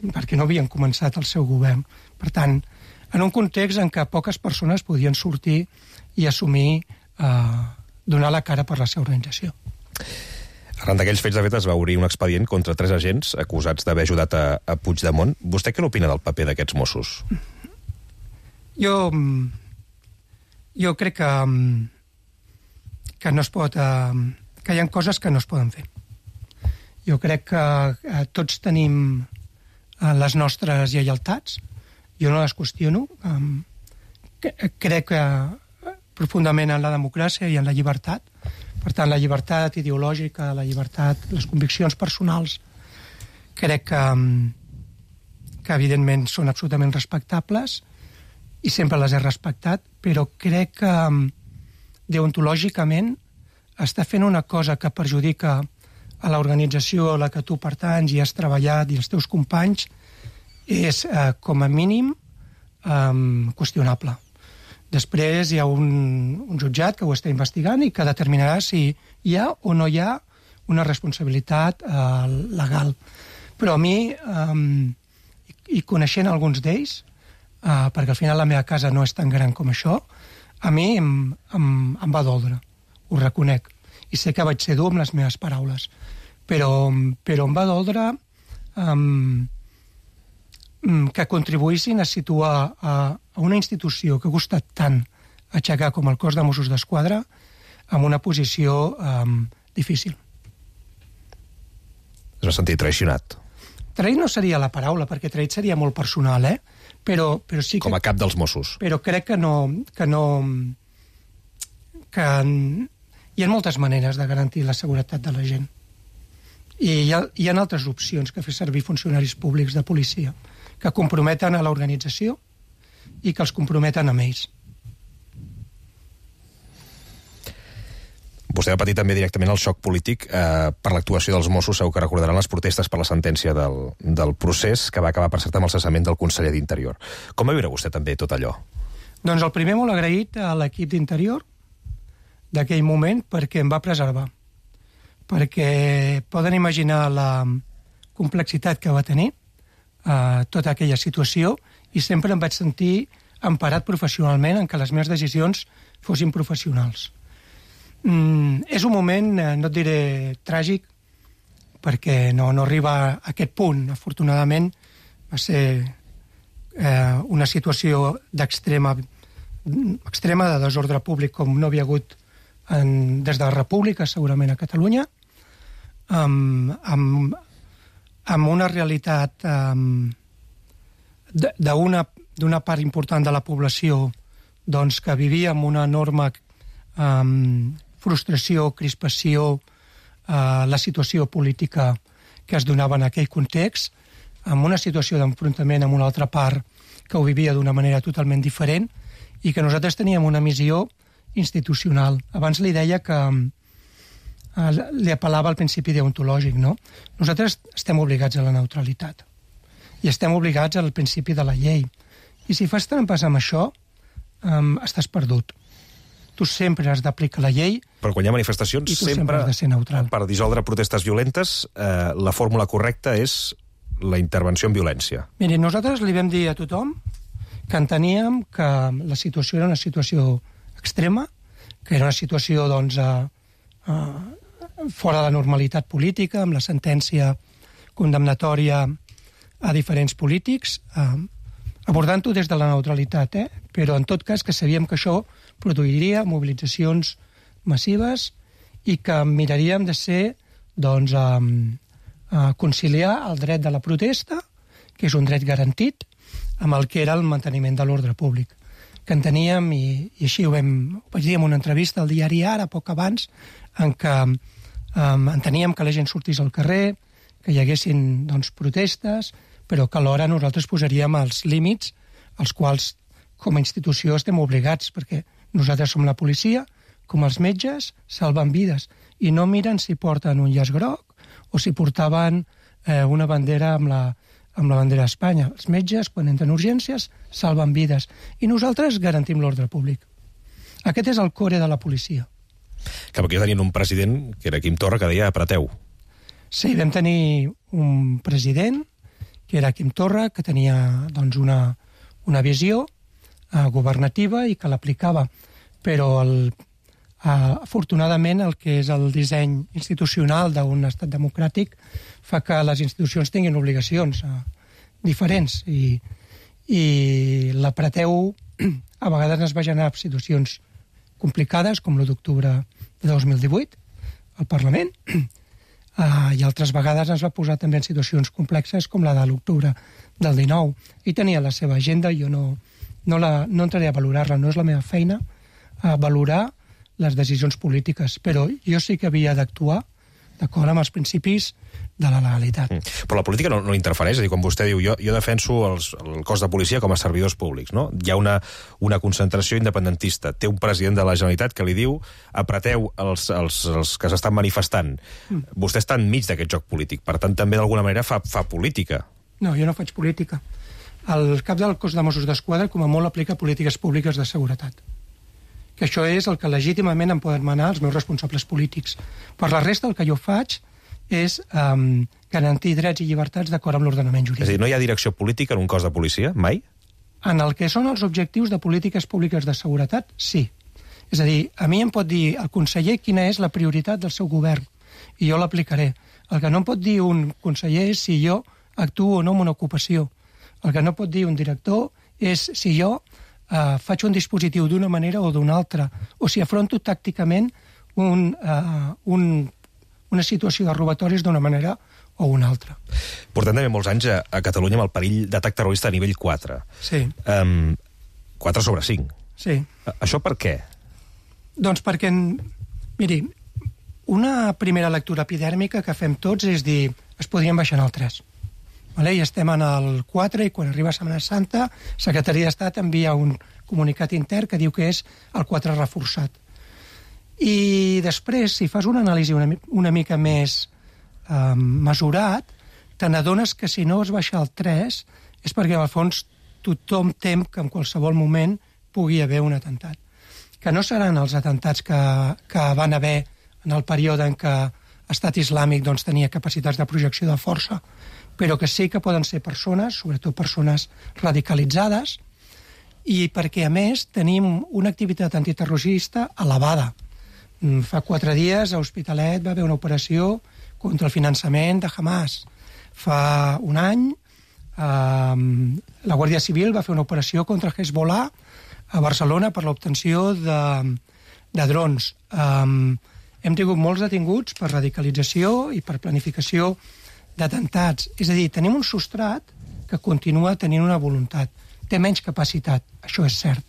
perquè no havien començat el seu govern. Per tant, en un context en què poques persones podien sortir i assumir, eh, donar la cara per la seva organització. Arran d'aquells fets, de fet, es va obrir un expedient contra tres agents acusats d'haver ajudat a, a Puigdemont. Vostè què n'opina del paper d'aquests Mossos? Jo, jo crec que, que no es pot... que hi ha coses que no es poden fer. Jo crec que tots tenim les nostres lleialtats. Jo no les qüestiono. Crec que profundament en la democràcia i en la llibertat. Per tant, la llibertat ideològica, la llibertat, les conviccions personals, crec que, que evidentment són absolutament respectables i sempre les he respectat, però crec que deontològicament està fent una cosa que perjudica a l'organització a la que tu pertanys i has treballat i els teus companys és, eh, com a mínim, eh, qüestionable. Després hi ha un, un jutjat que ho està investigant i que determinarà si hi ha o no hi ha una responsabilitat eh, legal. Però a mi, eh, i coneixent alguns d'ells, eh, perquè al final la meva casa no és tan gran com això, a mi em, em, em va doldre, ho reconec. I sé que vaig ser dur amb les meves paraules, però, però em va doldre um, que contribuïssin a situar a, a una institució que ha costat tant aixecar com el cos de Mossos d'Esquadra en una posició um, difícil. Es va sentir traicionat. Traït no seria la paraula, perquè traït seria molt personal, eh? Però, però sí que... Com a cap dels Mossos. Però crec que no... Que no que hi ha moltes maneres de garantir la seguretat de la gent. I hi ha, hi ha altres opcions que fer servir funcionaris públics de policia, que comprometen a l'organització i que els comprometen amb ells. Vostè va patir també directament el xoc polític eh, per l'actuació dels Mossos. Segur que recordaran les protestes per la sentència del, del procés, que va acabar, per cert, amb el cessament del conseller d'Interior. Com va viure vostè també tot allò? Doncs el primer molt agraït a l'equip d'Interior d'aquell moment perquè em va preservar. Perquè poden imaginar la complexitat que va tenir eh, tota aquella situació i sempre em vaig sentir emparat professionalment en que les meves decisions fossin professionals. Mm, és un moment, eh, no et diré tràgic, perquè no, no arriba a aquest punt. Afortunadament va ser eh, una situació d'extrema extrema de desordre públic com no havia hagut en, des de la República, segurament a Catalunya, amb, amb, amb una realitat um, d'una part important de la població doncs, que vivia amb una enorme um, frustració, crispació, uh, la situació política que es donava en aquell context, amb una situació d'enfrontament amb una altra part que ho vivia d'una manera totalment diferent i que nosaltres teníem una missió institucional. Abans li deia que eh, li apel·lava al principi deontològic, no? Nosaltres estem obligats a la neutralitat i estem obligats al principi de la llei. I si fas trampes amb això, eh, estàs perdut. Tu sempre has d'aplicar la llei. Però quan hi ha manifestacions, sempre, sempre has de ser neutral. Per dissoldre protestes violentes, eh, la fórmula correcta és la intervenció en violència. Miri, nosaltres li vam dir a tothom que enteníem que la situació era una situació extrema, que era una situació doncs, eh, eh, fora de la normalitat política, amb la sentència condemnatòria a diferents polítics, eh, abordant-ho des de la neutralitat, eh? Però en tot cas que sabíem que això produiria mobilitzacions massives i que miraríem de ser, doncs, eh, eh, conciliar el dret de la protesta, que és un dret garantit, amb el que era el manteniment de l'ordre públic, que enteníem, i, i així ho vam, ho vaig dir en una entrevista al diari Ara, poc abans, en què um, enteníem que la gent sortís al carrer, que hi haguessin doncs, protestes, però que alhora nosaltres posaríem els límits als quals, com a institució, estem obligats, perquè nosaltres som la policia, com els metges, salven vides, i no miren si porten un llaç groc o si portaven eh, una bandera amb la amb la bandera d'Espanya. Els metges, quan entren urgències, salven vides. I nosaltres garantim l'ordre públic. Aquest és el core de la policia. Que perquè tenien un president, que era Quim Torra, que deia apreteu. Sí, vam tenir un president que era Quim Torra, que tenia doncs, una, una visió eh, governativa i que l'aplicava. Però, el, eh, afortunadament, el que és el disseny institucional d'un estat democràtic fa que les institucions tinguin obligacions eh, diferents i, i l'apreteu a vegades es va generar situacions complicades, com l'u d'octubre de dos mil divuit, al Parlament, uh, i altres vegades ens va posar també en situacions complexes, com la de l'octubre del dinou. I tenia la seva agenda, jo no, no, la, no entraré a valorar-la, no és la meva feina a valorar les decisions polítiques, però jo sí que havia d'actuar d'acord amb els principis de la legalitat. Mm. Però la política no, no interfereix, és a dir, com vostè diu, jo, jo defenso els, el cos de policia com a servidors públics, no? Hi ha una, una concentració independentista, té un president de la Generalitat que li diu apreteu els, els, els que s'estan manifestant. Mm. Vostè està enmig d'aquest joc polític, per tant també d'alguna manera fa, fa política. No, jo no faig política. El cap del cos de Mossos d'Esquadra com a molt aplica polítiques públiques de seguretat, que això és el que legítimament em poden manar els meus responsables polítics. Per la resta, el que jo faig és um, garantir drets i llibertats d'acord amb l'ordenament jurídic. És a dir, no hi ha direcció política en un cos de policia, mai? En el que són els objectius de polítiques públiques de seguretat, sí. És a dir, a mi em pot dir el conseller quina és la prioritat del seu govern, i jo l'aplicaré. El que no em pot dir un conseller és si jo actuo o no en una ocupació. El que no pot dir un director és si jo Uh, faig un dispositiu d'una manera o d'una altra, o si afronto tàcticament un, uh, un, una situació de robatoris d'una manera o una altra. Portem també molts anys a, a Catalunya amb el perill d'atac terrorista a nivell quatre. Sí. Um, quatre sobre cinc. Sí. A, això per què? Doncs perquè, miri, una primera lectura epidèrmica que fem tots és dir, es podrien baixar al tres. Vale? I estem en el quatre i quan arriba Setmana Santa, Secretaria d'Estat envia un comunicat intern que diu que és el quatre reforçat. I després, si fas una anàlisi una, una mica més eh, mesurat, te n'adones que si no es baixa al tres és perquè, al fons, tothom tem que en qualsevol moment pugui haver un atemptat. Que no seran els atemptats que, que van haver en el període en què Estat Islàmic doncs, tenia capacitats de projecció de força, però que sí que poden ser persones, sobretot persones radicalitzades, i perquè, a més, tenim una activitat antiterrorista elevada. Fa quatre dies a Hospitalet va haver una operació contra el finançament de Hamas. Fa un any eh, la Guàrdia Civil va fer una operació contra Hezbollah a Barcelona per l'obtenció de, de drons. Eh, hem tingut molts detinguts per radicalització i per planificació d'atemptats. És a dir, tenim un substrat que continua tenint una voluntat. Té menys capacitat, això és cert.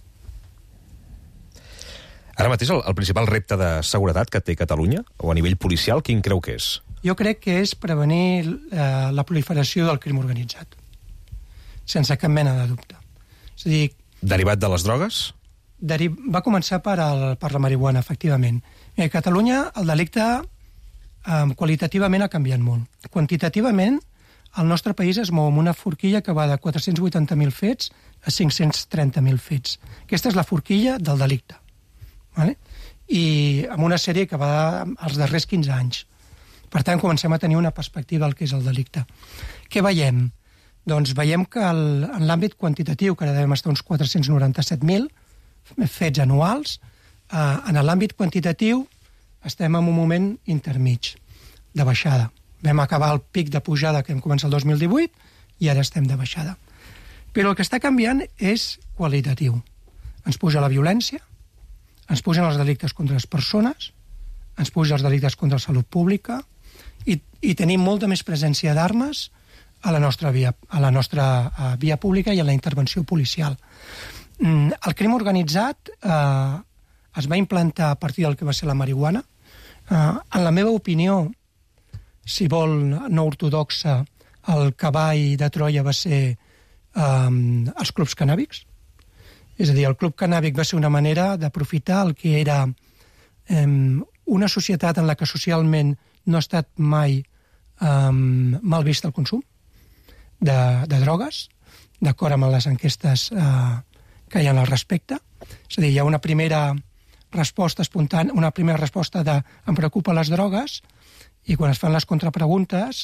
Ara mateix el, el principal repte de seguretat que té Catalunya, o a nivell policial, quin creu que és? Jo crec que és prevenir eh, la proliferació del crim organitzat. Sense cap mena de dubte. És a dir... Derivat de les drogues? Deri... Va començar per, el, per la marihuana, efectivament. A Catalunya el delicte Um, qualitativament ha canviat molt. Quantitativament, el nostre país es mou amb una forquilla que va de quatre-cents vuitanta mil fets a cinc-cents trenta mil fets. Aquesta és la forquilla del delicte. Vale? I amb una sèrie que va als darrers quinze anys. Per tant, comencem a tenir una perspectiva del que és el delicte. Què veiem? Doncs veiem que el, en l'àmbit quantitatiu, que ara devem estar uns quatre-cents noranta-set mil fets anuals, eh, en l'àmbit quantitatiu estem en un moment intermig, de baixada. Vam acabar el pic de pujada que vam començar el dos mil divuit i ara estem de baixada. Però el que està canviant és qualitatiu. Ens puja la violència, ens pugen els delictes contra les persones, ens pugen els delictes contra la salut pública i, i tenim molta més presència d'armes a la nostra via, a la nostra a via pública i a la intervenció policial. Mm, el crim organitzat eh, es va implantar a partir del que va ser la marihuana. Uh, en la meva opinió, si vol no ortodoxa, el cavall de Troia va ser um, els clubs canàbics. És a dir, el club canàbic va ser una manera d'aprofitar el que era um, una societat en la que socialment no ha estat mai um, mal vist el consum de, de drogues, d'acord amb les enquestes uh, que hi ha al respecte. És a dir, hi ha una primera resposta espontània, una primera resposta de em preocupa les drogues, i quan es fan les contrapreguntes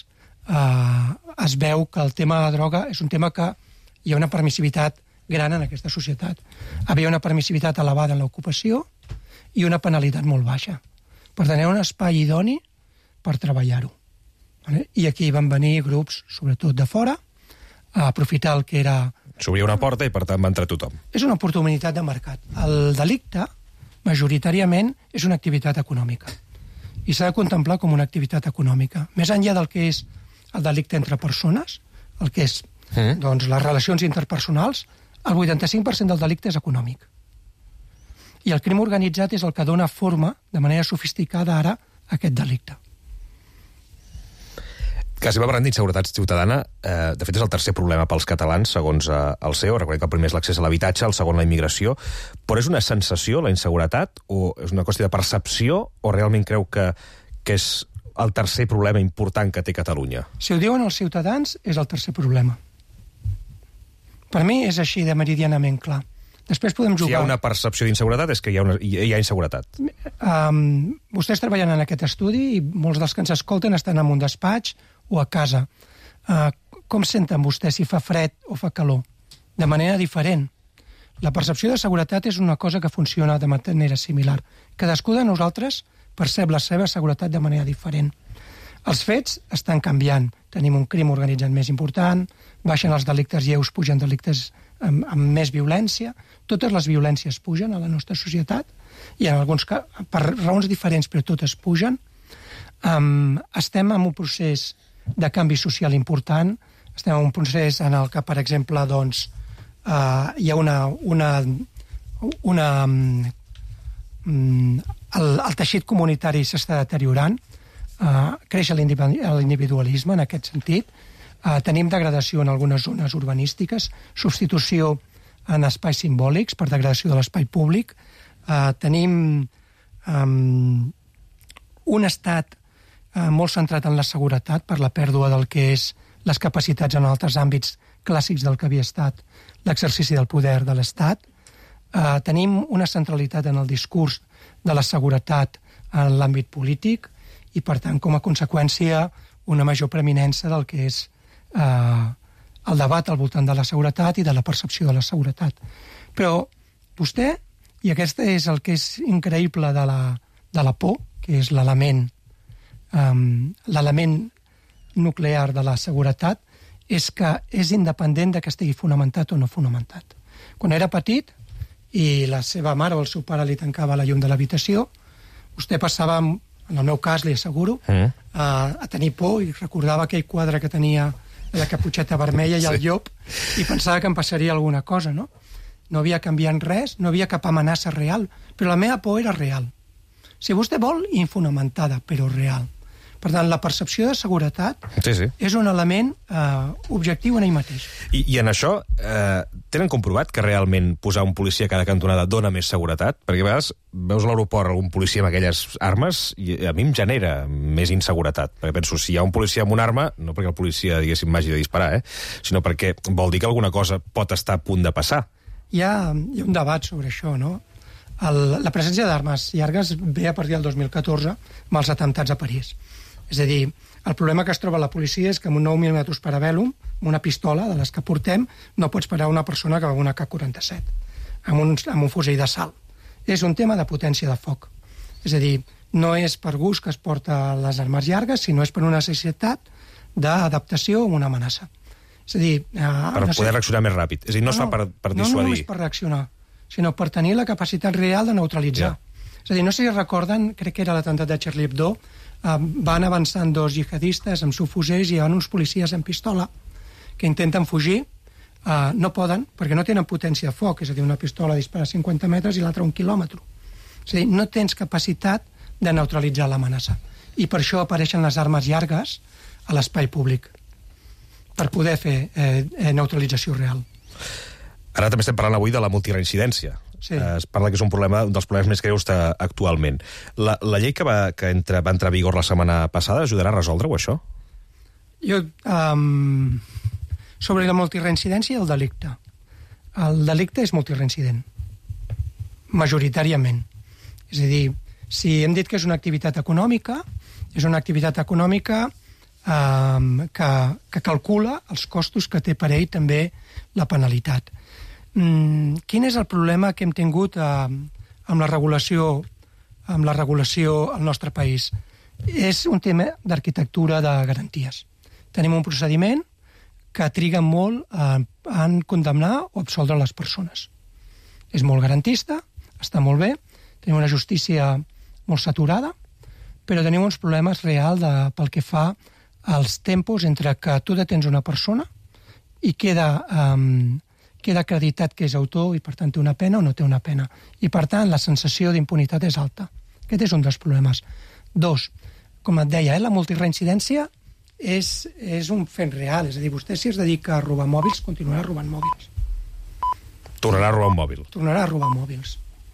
eh, es veu que el tema de la droga és un tema que hi ha una permissivitat gran en aquesta societat. Havia una permissivitat elevada en l'ocupació i una penalitat molt baixa. Per tant, hi ha un espai idoni per treballar-ho. Vale? I aquí van venir grups, sobretot de fora, a aprofitar el que era... S'obria una porta i, per tant, va entrar tothom. És una oportunitat de mercat. El delicte, majoritàriament, és una activitat econòmica. I s'ha de contemplar com una activitat econòmica. Més enllà del que és el delicte entre persones, el que és mm. doncs, les relacions interpersonals, el vuitanta-cinc per cent del delicte és econòmic. I el crim organitzat és el que dona forma, de manera sofisticada ara, a aquest delicte. Que si va parlant d'inseguretat ciutadana, eh, de fet és el tercer problema pels catalans, segons eh, el C E O. Recordem que el primer és l'accés a l'habitatge, el segon la immigració. Però és una sensació, la inseguretat, o és una qüestió de percepció, o realment creu que, que és el tercer problema important que té Catalunya? Si ho diuen els ciutadans, és el tercer problema. Per mi és així de meridianament clar. Després podem jugar... Si hi ha una percepció d'inseguretat, és que hi ha, una, hi ha inseguretat. Um, vostès treballen en aquest estudi i molts dels que ens escolten estan en un despatx o a casa. Uh, com senten vostès si fa fred o fa calor? De manera diferent. La percepció de seguretat és una cosa que funciona de manera similar. Cadascú de nosaltres percep la seva seguretat de manera diferent. Els fets estan canviant. Tenim un crim organitzat més important, baixen els delictes lleus, pugen delictes amb, amb més violència. Totes les violències pugen a la nostra societat i en alguns casos, per raons diferents, però totes pugen. Um, estem en un procés de canvi social important. Estem en un procés en el que, per exemple, doncs, uh, hi ha una... una, una um, el, el teixit comunitari s'està deteriorant, uh, creix l'individualisme en aquest sentit, uh, tenim degradació en algunes zones urbanístiques, substitució en espais simbòlics per degradació de l'espai públic, uh, tenim um, un estat uh, molt centrat en la seguretat per la pèrdua del que és les capacitats en altres àmbits clàssics del que havia estat l'exercici del poder de l'Estat. Uh, tenim una centralitat en el discurs de la seguretat en l'àmbit polític i, per tant, com a conseqüència, una major preeminència del que és uh, el debat al voltant de la seguretat i de la percepció de la seguretat. Però vostè, i aquest és el que és increïble de la, de la por, que és l'element um, l'element nuclear de la seguretat, és que és independent de que estigui fonamentat o no fonamentat. Quan era petit i la seva mare o el seu pare li tancava la llum de l'habitació, vostè passava, en el meu cas li asseguro, mm. a, a tenir por i recordava aquell quadre que tenia la caputxeta vermella i el sí. llop i pensava que em passaria alguna cosa, no? No havia canviat res, no havia cap amenaça real, però la meva por era real. Si vostè vol, infonamentada, però real. Per tant, la percepció de seguretat sí, sí. és un element eh, objectiu en ell mateix. I, i en això, eh, tenen comprovat que realment posar un policia a cada cantonada dona més seguretat? Perquè a vegades veus a l'aeroport algun policia amb aquelles armes i a mi em genera més inseguretat. Perquè penso, si hi ha un policia amb una arma, no perquè el policia, diguéssim, m'hagi de disparar, eh, sinó perquè vol dir que alguna cosa pot estar a punt de passar. Hi ha, hi ha un debat sobre això, no? El, la presència d'armes llargues ve a partir del dos mil catorze amb els atemptats a París. És a dir, el problema que es troba la policia és que amb un nou mil·límetres Parabellum, amb una pistola de les que portem, no pots parar una persona que va amb una K quaranta-set, amb un, amb un fusell d'assalt. És un tema de potència de foc. És a dir, no és per gust que es porta les armes llargues, sinó és per una necessitat d'adaptació a una amenaça. És a dir... Eh, per no poder sé, reaccionar més ràpid. És a dir, no, no es fa per, per dissuadir. No només per reaccionar, sinó per tenir la capacitat real de neutralitzar. Ja. És a dir, no sé si recorden, crec que era l'atemptat de Charlie Hebdo, Uh, van avançant dos jihadistes amb subfusells i hi ha uns policies amb pistola que intenten fugir, uh, no poden perquè no tenen potència de foc, és a dir, una pistola dispara cinquanta metres i l'altra un quilòmetre. És a dir, no tens capacitat de neutralitzar l'amenaça. I per això apareixen les armes llargues a l'espai públic, per poder fer eh, neutralització real. Ara també estem parlant avui de la multireincidència. Sí. Es parla que és un problema, un dels problemes més greus actualment. La, la llei que, va, que entra, va entrar a vigor la setmana passada ajudarà a resoldre-ho, això? Jo, um, sobre la multireincidència i el delicte. El delicte és multireincident, majoritàriament. És a dir, si hem dit que és una activitat econòmica, és una activitat econòmica eh, que, que calcula els costos que té per ell també la penalitat. Mm, quin és el problema que hem tingut eh, amb la regulació amb la regulació al nostre país? És un tema d'arquitectura de garanties. Tenim un procediment que triga molt a, a condemnar o absoldre les persones. És molt garantista, està molt bé, tenim una justícia molt saturada, però tenim uns problemes reals de, pel que fa als tempos entre que tu detens una persona i queda, um, queda acreditat que és autor i per tant té una pena o no té una pena. I per tant la sensació d'impunitat és alta. Aquest és un dels problemes. Dos, com et deia, eh, la multireincidència és, és un fet real, és a dir, vostè si es dedica a robar mòbils, continuarà robant mòbils. Tornarà a robar un mòbil. Tornarà a robar mòbils.